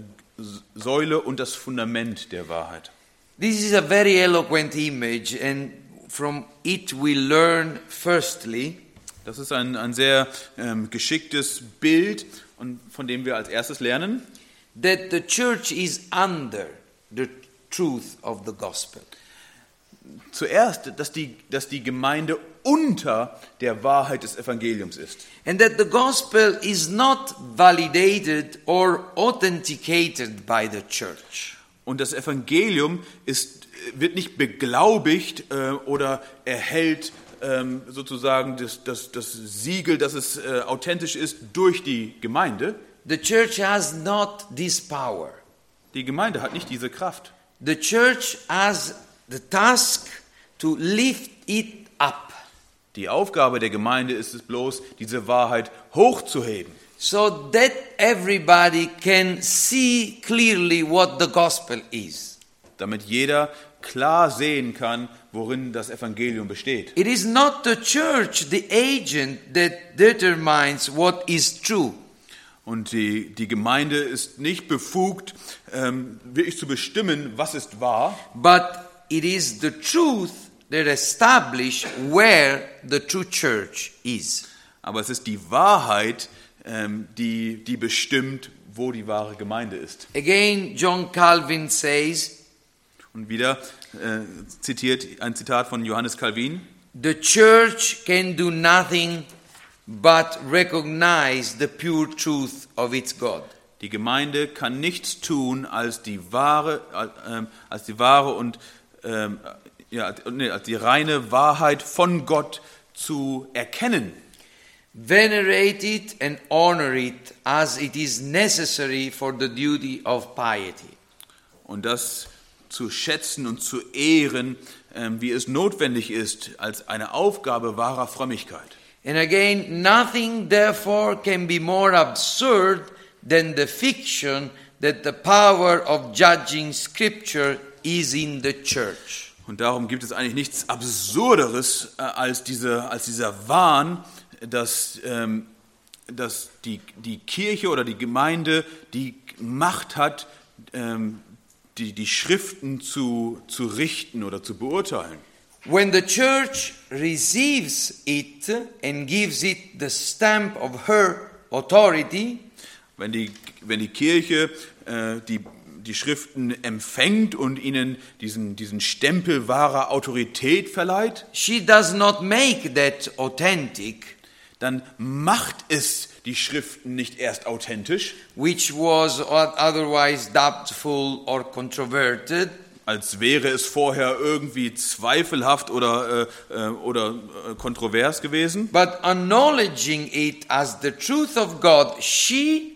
Säule und das Fundament der Wahrheit. This is a very eloquent image, and from it we learn firstly Das ist ein, ein sehr ähm, geschicktes Bild, und von dem wir als erstes lernen, that the church is under the truth of the gospel. zuerst, dass die, dass die Gemeinde unter der Wahrheit des Evangeliums ist. And that the gospel is not validated or authenticated by the church. Und das Evangelium ist, wird nicht beglaubigt äh, oder erhält ähm, sozusagen das, das, das Siegel, dass es äh, authentisch ist, durch die Gemeinde. The church has not this power. Die Gemeinde hat nicht diese Kraft. The church has the task to lift it up, Die Aufgabe der Gemeinde ist es bloß, diese Wahrheit hochzuheben, so that everybody can see clearly what the gospel is. damit jeder klar sehen kann, worin das Evangelium besteht. It is not the church, the agent, that determines what is true. Und die, die Gemeinde ist nicht befugt, ähm, wirklich zu bestimmen, was ist wahr, But it is the truth that establish where the true church is. aber es ist die Wahrheit, ähm, die, die bestimmt, wo die wahre Gemeinde ist. Again, John Calvin says, Und wieder äh, zitiert ein Zitat von Johannes Calvin: the church can do nothing but recognize the pure truth of its God. Die Gemeinde kann nichts tun, als die wahre, äh, als die wahre und äh, ja, nee, als die reine Wahrheit von Gott zu erkennen. Venerate it and honor it as it is necessary for the duty of piety. Und das zu schätzen und zu ehren, äh, wie es notwendig ist, als eine Aufgabe wahrer Frömmigkeit. And again, nothing therefore can be more absurd than the fiction that the power of judging Scripture is in the church. Und darum gibt es eigentlich nichts Absurderes äh, als, diese, als dieser Wahn, dass, ähm, dass die, die Kirche oder die Gemeinde die Macht hat, ähm, die, die Schriften zu, zu richten oder zu beurteilen. When the church receives it and gives it the stamp of her authority, wenn die, wenn die Kirche äh, die, die Schriften empfängt und ihnen diesen, diesen Stempel wahrer Autorität verleiht, she does not make that authentic, dann macht es die Schriften nicht erst authentisch, which was otherwise doubtful or controverted, als wäre es vorher irgendwie zweifelhaft oder, äh, äh, oder äh, kontrovers gewesen, but acknowledging it as the truth of God, she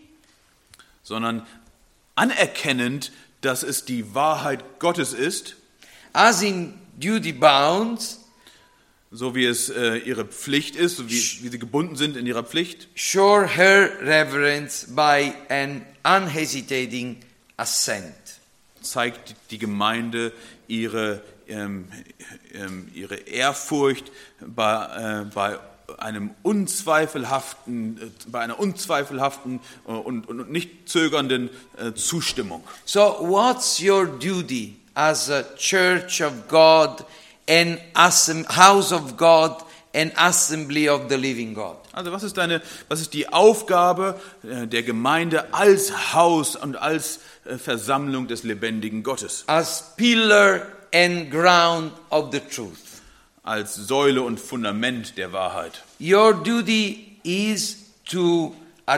sondern anerkennend, dass es die Wahrheit Gottes ist, as in duty bound, so wie es äh, ihre Pflicht ist, so wie, wie sie gebunden sind in ihrer Pflicht, show her reverence by an unhesitating assent. zeigt die Gemeinde ihre, ähm, ähm, ihre Ehrfurcht bei, äh, bei einem unzweifelhaften, äh, bei einer unzweifelhaften äh, und, und nicht zögernden äh, Zustimmung. So what's your duty as a church of God and assemb- house of God and assembly of the living God? Also was ist deine, was ist die Aufgabe äh, der Gemeinde als Haus und als äh, Versammlung des lebendigen Gottes? As pillar and ground of the truth. Als Säule und Fundament der Wahrheit. Your duty is to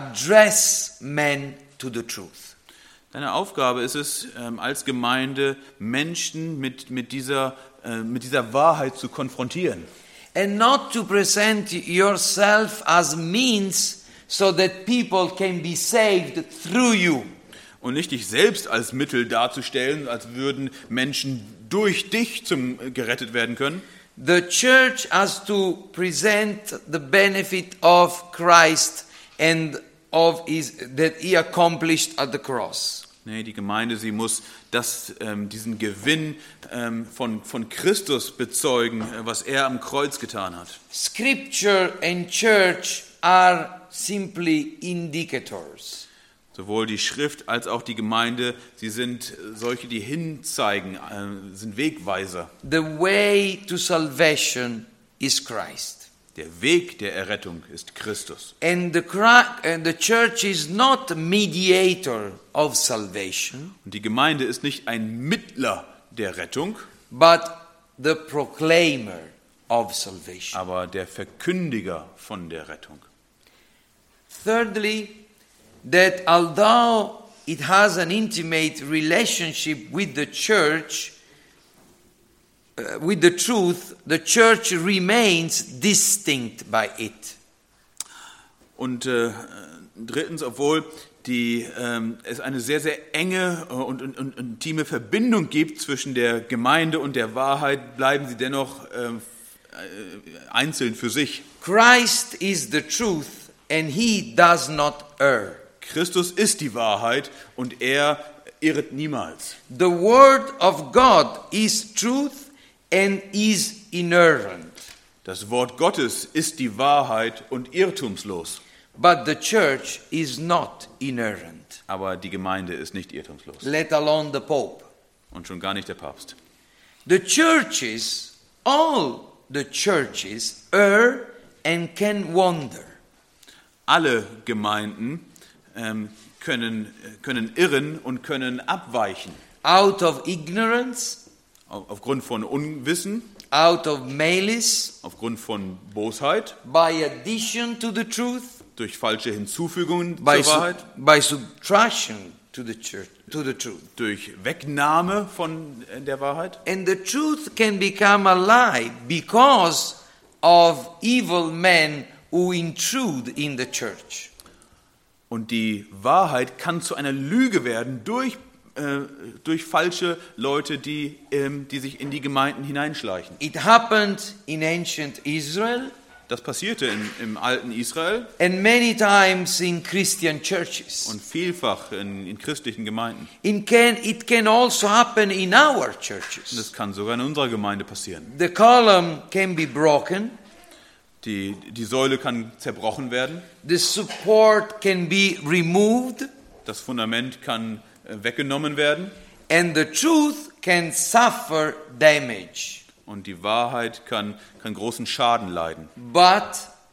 address men to the truth. Deine Aufgabe ist es, ähm, als Gemeinde Menschen mit, mit, dieser, äh, mit dieser Wahrheit zu konfrontieren. And not to present yourself as means so that people can be saved through you. Und nicht dich selbst als Mittel darzustellen, als würden Menschen durch dich zum äh, gerettet werden können. The church has to present the benefit of Christ and of his that he accomplished at the cross. Nee, die Gemeinde, sie muss das, ähm, diesen Gewinn ähm, von, von Christus bezeugen, äh, was er am Kreuz getan hat. Scripture and church are simply indicators. Sowohl die Schrift als auch die Gemeinde, sie sind solche, die hinzeigen, äh, sind Wegweiser. The way to salvation is Christ. Der Weg der Errettung ist Christus. And the, Chri- and the church is not a mediator of salvation, Und die Gemeinde ist nicht ein Mittler der Rettung, but the proclaimer of salvation. aber der Verkündiger von der Rettung. Thirdly, that although it has an intimate relationship with the church, uh, with the truth, the church remains distinct by it. Und äh, drittens, obwohl die, ähm, es eine sehr, sehr enge und, und, und intime Verbindung gibt zwischen der Gemeinde und der Wahrheit, bleiben sie dennoch ähm, äh, einzeln für sich. Christ is the truth and he does not err. Christus ist die Wahrheit und er irret niemals. The word of God is truth and is inerrant. Das Wort Gottes ist die Wahrheit und irrtumslos. But the church is not inerrant, Aber die Gemeinde ist nicht irrtumslos. let alone the Pope. Und schon gar nicht der Papst. The churches, all the churches, err and can wander. Alle Gemeinden ähm, können, können irren und können abweichen. Out of ignorance, Auf, aufgrund von Unwissen, out of malice, aufgrund von Bosheit, by addition to the truth, durch falsche Hinzufügungen by, zur su- Wahrheit, by subtraction to the church, to the truth. durch Wegnahme von äh, der Wahrheit. And the truth can become a lie because of evil men who intrude in the church. Und die Wahrheit kann zu einer Lüge werden durch, äh, durch falsche Leute, die, ähm, die sich in die Gemeinden hineinschleichen. It happened in ancient Israel Das passierte im, im alten Israel and many times in Christian churches. und vielfach in, in christlichen Gemeinden. It can, it can also happen in our Und churches. das kann sogar in unserer Gemeinde passieren. The column can be broken, Die, die Säule kann zerbrochen werden, the support can be removed, das Fundament kann äh, weggenommen werden and the truth can suffer damage. und die Wahrheit kann, kann großen Schaden leiden. But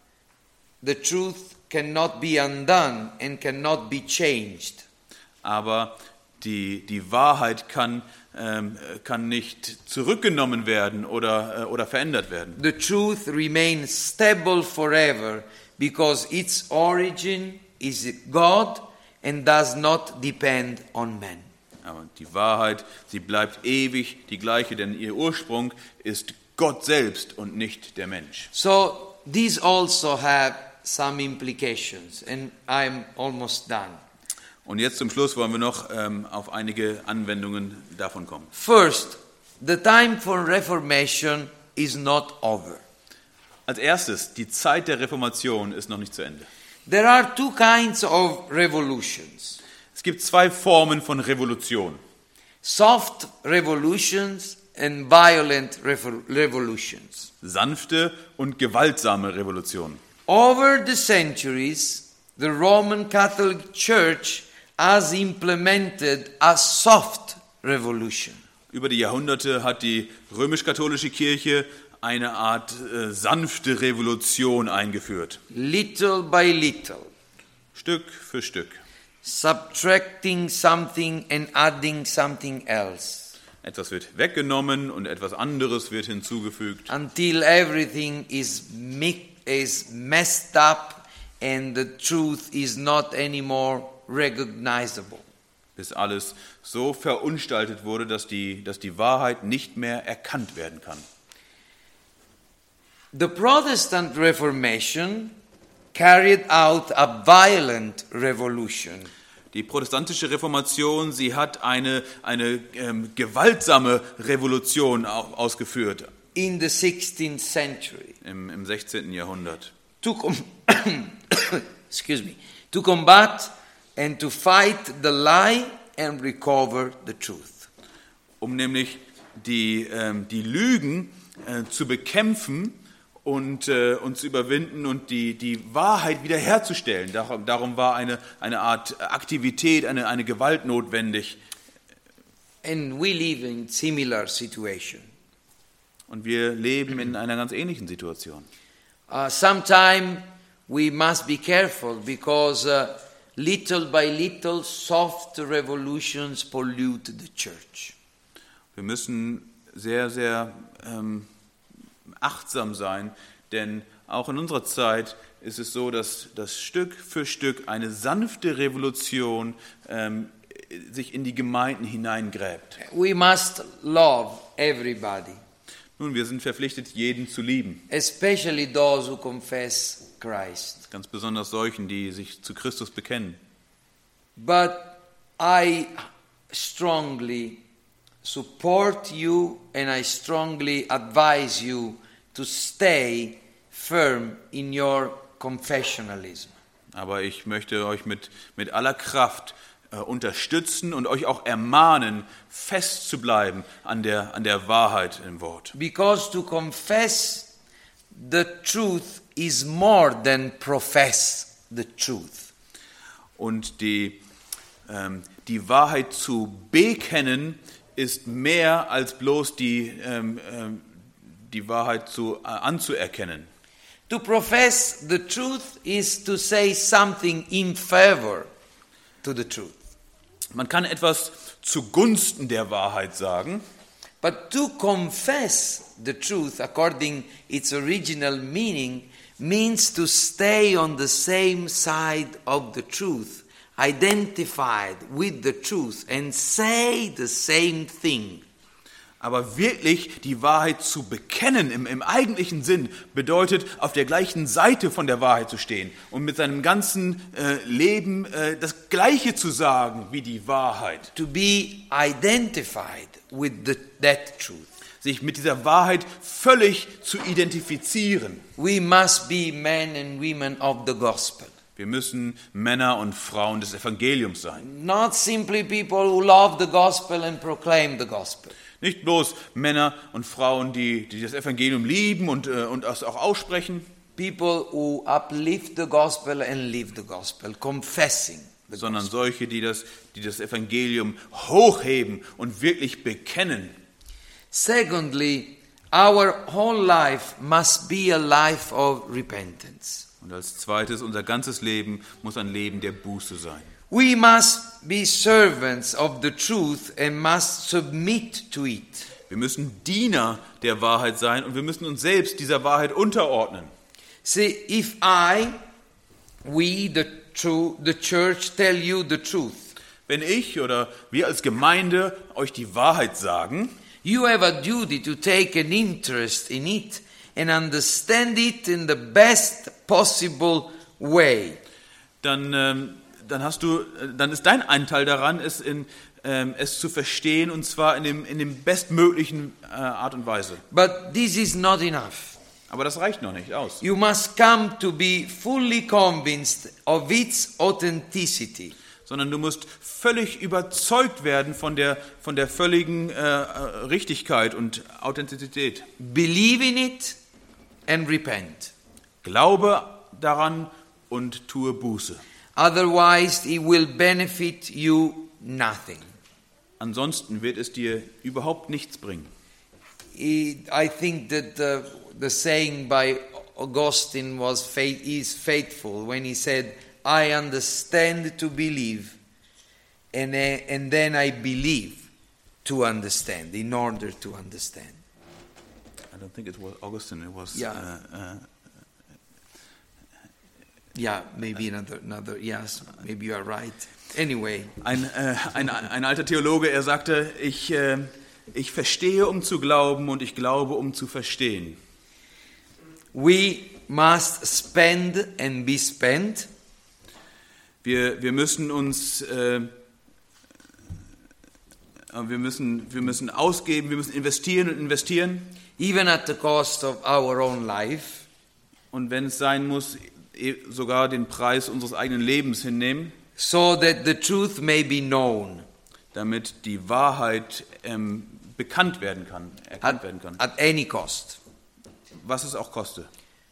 the truth cannot be undone and cannot be changed. Aber die, die Wahrheit kann, ähm, kann nicht zurückgenommen werden oder, äh, oder verändert werden. The truth remains stable forever because its origin is God and does not depend on man. Aber die Wahrheit, sie bleibt ewig die gleiche, denn ihr Ursprung ist Gott selbst und nicht der Mensch. So these also have some implications, and I'm almost done. Und jetzt zum Schluss wollen wir noch ähm, auf einige Anwendungen davon kommen. First, the time for Reformation is not over. Als erstes, die Zeit der Reformation ist noch nicht zu Ende. There are two kinds of revolutions. Es gibt zwei Formen von Revolution. Soft revolutions and violent revo- revolutions. Sanfte und gewaltsame Revolution. Over the centuries, the Roman Catholic Church has implemented a soft revolution. Über die Jahrhunderte hat die römisch-katholische Kirche eine Art äh, sanfte Revolution eingeführt. Little by little, Stück für Stück. subtracting something and adding something else, Etwas wird weggenommen und etwas anderes wird hinzugefügt, until everything is, mi- is messed up and the truth is not anymore recognizable. bis alles so verunstaltet wurde, dass die, dass die Wahrheit nicht mehr erkannt werden kann. The Protestant Reformation carried out a violent revolution. Die protestantische Reformation, sie hat eine, eine ähm, gewaltsame Revolution au- ausgeführt In the sixteenth century, im, im sechzehnten Jahrhundert. to com- excuse me, to combat and to fight the lie and recover the truth. Um nämlich die, ähm, die Lügen äh, zu bekämpfen und, äh, und zu überwinden und die, die Wahrheit wiederherzustellen. Darum, darum war eine, eine Art Aktivität, eine, eine Gewalt notwendig. And we live in similar situation. Und wir leben in einer ganz ähnlichen Situation. Uh, Sometimes we must be careful because uh, little by little soft revolutions pollute the church. Wir müssen sehr, sehr ähm, achtsam sein, denn auch in unserer Zeit ist es so, dass, dass Stück für Stück eine sanfte Revolution ähm, sich in die Gemeinden hineingräbt. We must love everybody, Nun, wir sind verpflichtet, jeden zu lieben, especially those who confess Christ. ganz besonders solchen, die sich zu Christus bekennen. But I strongly support you and I strongly advise you to stay firm in your confessionalism. Aber ich möchte euch mit, mit aller Kraft äh, unterstützen und euch auch ermahnen, fest zu bleiben an der, an der Wahrheit im Wort. Because to confess the truth is more than profess the truth. Und die, ähm, die Wahrheit zu bekennen ist mehr als bloß die, ähm, ähm, die Wahrheit zu, äh, anzuerkennen. To profess the truth is to say something in favor to the truth. Man kann etwas zugunsten der Wahrheit sagen, But to confess the truth according its original meaning means to stay on the same side of the truth, identified with the truth and say the same thing. Aber wirklich die Wahrheit zu bekennen im, im eigentlichen Sinn bedeutet, auf der gleichen Seite von der Wahrheit zu stehen und mit seinem ganzen äh, Leben äh, das Gleiche zu sagen wie die Wahrheit. To be identified with the, that truth. Sich mit dieser Wahrheit völlig zu identifizieren. We must be men and women of the gospel. Wir müssen Männer und Frauen des Evangeliums sein. Not simply people who love the gospel and proclaim the gospel. Nicht bloß Männer und Frauen, die, die das Evangelium lieben und, äh, und es auch aussprechen. People who uplift the gospel and live the gospel, confessing the Sondern gospel. solche, die das, die das Evangelium hochheben und wirklich bekennen. Secondly, our whole life must be a life of repentance. Und als zweites, unser ganzes Leben muss ein Leben der Buße sein. We must be servants of the truth and must submit to it. Wir müssen Diener der Wahrheit sein und wir müssen uns selbst dieser Wahrheit unterordnen. See, if I, we, the true, the church, tell you the truth, Wenn ich oder wir als Gemeinde euch die Wahrheit sagen, you have a duty to take an interest in it and understand it in the best possible way. dann, ähm, dann hast du, dann ist dein Anteil daran, es, in, ähm, es zu verstehen und zwar in dem, in dem bestmöglichen äh, Art und Weise. But this is not enough. Aber das reicht noch nicht aus. You must come to be fully convinced of its authenticity. Sondern du musst völlig überzeugt werden von der, von der völligen äh, Richtigkeit und Authentizität. Believe in it and repent. Glaube daran und tue Buße. Otherwise, it will benefit you nothing. Ansonsten wird es dir überhaupt nichts bringen. It, I think that the, the saying by Augustine was faith, is faithful when he said, I understand to believe, and, uh, and then I believe to understand, in order to understand. I don't think it was Augustine, it was... Yeah. Uh, uh, Yeah, maybe another, another, yes, maybe you are right. Anyway. Ein, äh, ein, ein alter Theologe, er sagte, ich, äh, ich verstehe, um zu glauben und ich glaube, um zu verstehen. We must spend and be spent. Wir, wir müssen uns, äh, wir müssen, wir müssen ausgeben, wir müssen investieren und investieren. Even at the cost of our own life. Und wenn es sein muss, sogar den Preis unseres eigenen Lebens hinnehmen. So that the truth may be known. Damit die Wahrheit ähm, bekannt werden kann, erkannt At, werden kann. at any cost. Was es auch koste.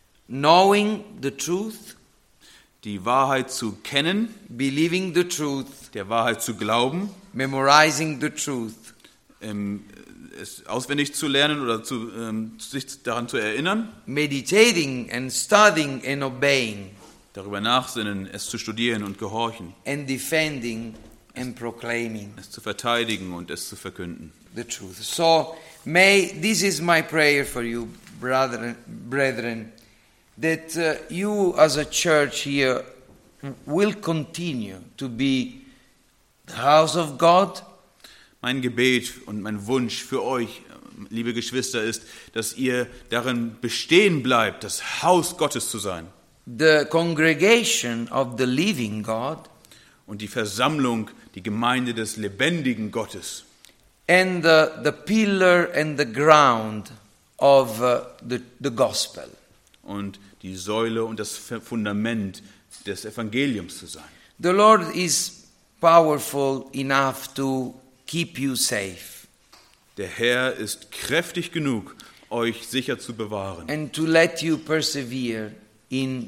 Knowing the truth. Die Wahrheit zu kennen. Believing the truth. Der Wahrheit zu glauben. Memorizing the truth. Ähm, es auswendig zu lernen oder zu, ähm, sich daran zu erinnern. Meditating and studying and obeying. Darüber nachsinnen, es zu studieren und gehorchen. And defending and proclaiming. Es zu verteidigen und es zu verkünden. The truth. So may this is my prayer for you, brethren, brethren, that uh, you as a church here will continue to be the house of God. Mein Gebet und mein Wunsch für euch, liebe Geschwister, ist, dass ihr darin bestehen bleibt, das Haus Gottes zu sein. The congregation of the living God. Und die Versammlung, die Gemeinde des lebendigen Gottes. And the, the pillar and the ground of uh, the, the gospel. Und die Säule und das Fundament des Evangeliums zu sein. The Lord is powerful enough to keep you safe. Der Herr ist kräftig genug, euch sicher zu bewahren. And to let you persevere in,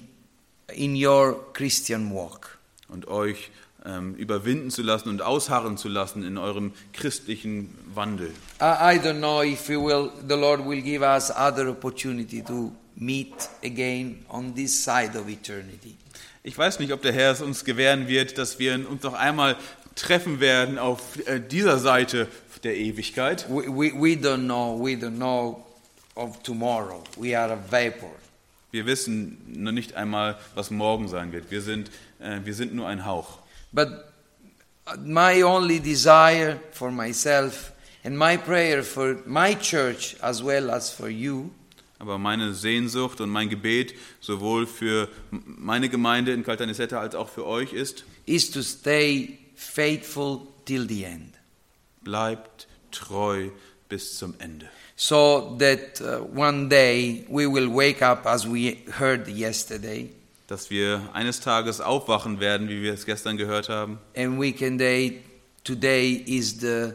in your Christian walk. Und euch ähm, überwinden zu lassen und ausharren zu lassen in eurem christlichen Wandel. I, I don't know if we will, the Lord will give us other opportunity to meet again on this side of eternity. Ich weiß nicht, ob der Herr es uns gewähren wird, dass wir uns noch einmal treffen werden auf äh, dieser Seite der Ewigkeit. We, we, we don't know, we don't know of tomorrow. We are a vapor. Wir wissen noch nicht einmal, was morgen sein wird. Wir sind, äh, wir sind nur ein Hauch. But my only desire for myself and my prayer for my church as well as for you Aber meine Sehnsucht und mein Gebet sowohl für meine Gemeinde in Caltanissetta als auch für euch ist, is to stay faithful till the end. bleibt treu bis zum Ende. So that uh, one day we will wake up, as we heard yesterday, Dass wir eines Tages aufwachen werden, wie wir es gestern gehört haben, and we can say, today is the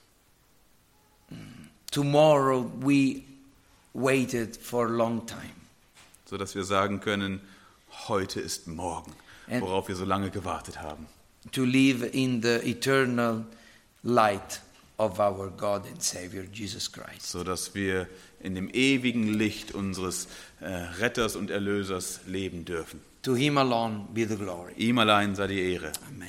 tomorrow we waited for a long time. sodass wir sagen können, heute ist morgen, And- worauf wir so lange gewartet haben. To live in the eternal light of our God and Savior Jesus Christ. Sodass wir in dem ewigen Licht unseres äh, Retters und Erlösers leben dürfen. To him alone be the glory. Ihm allein sei die Ehre. Amen.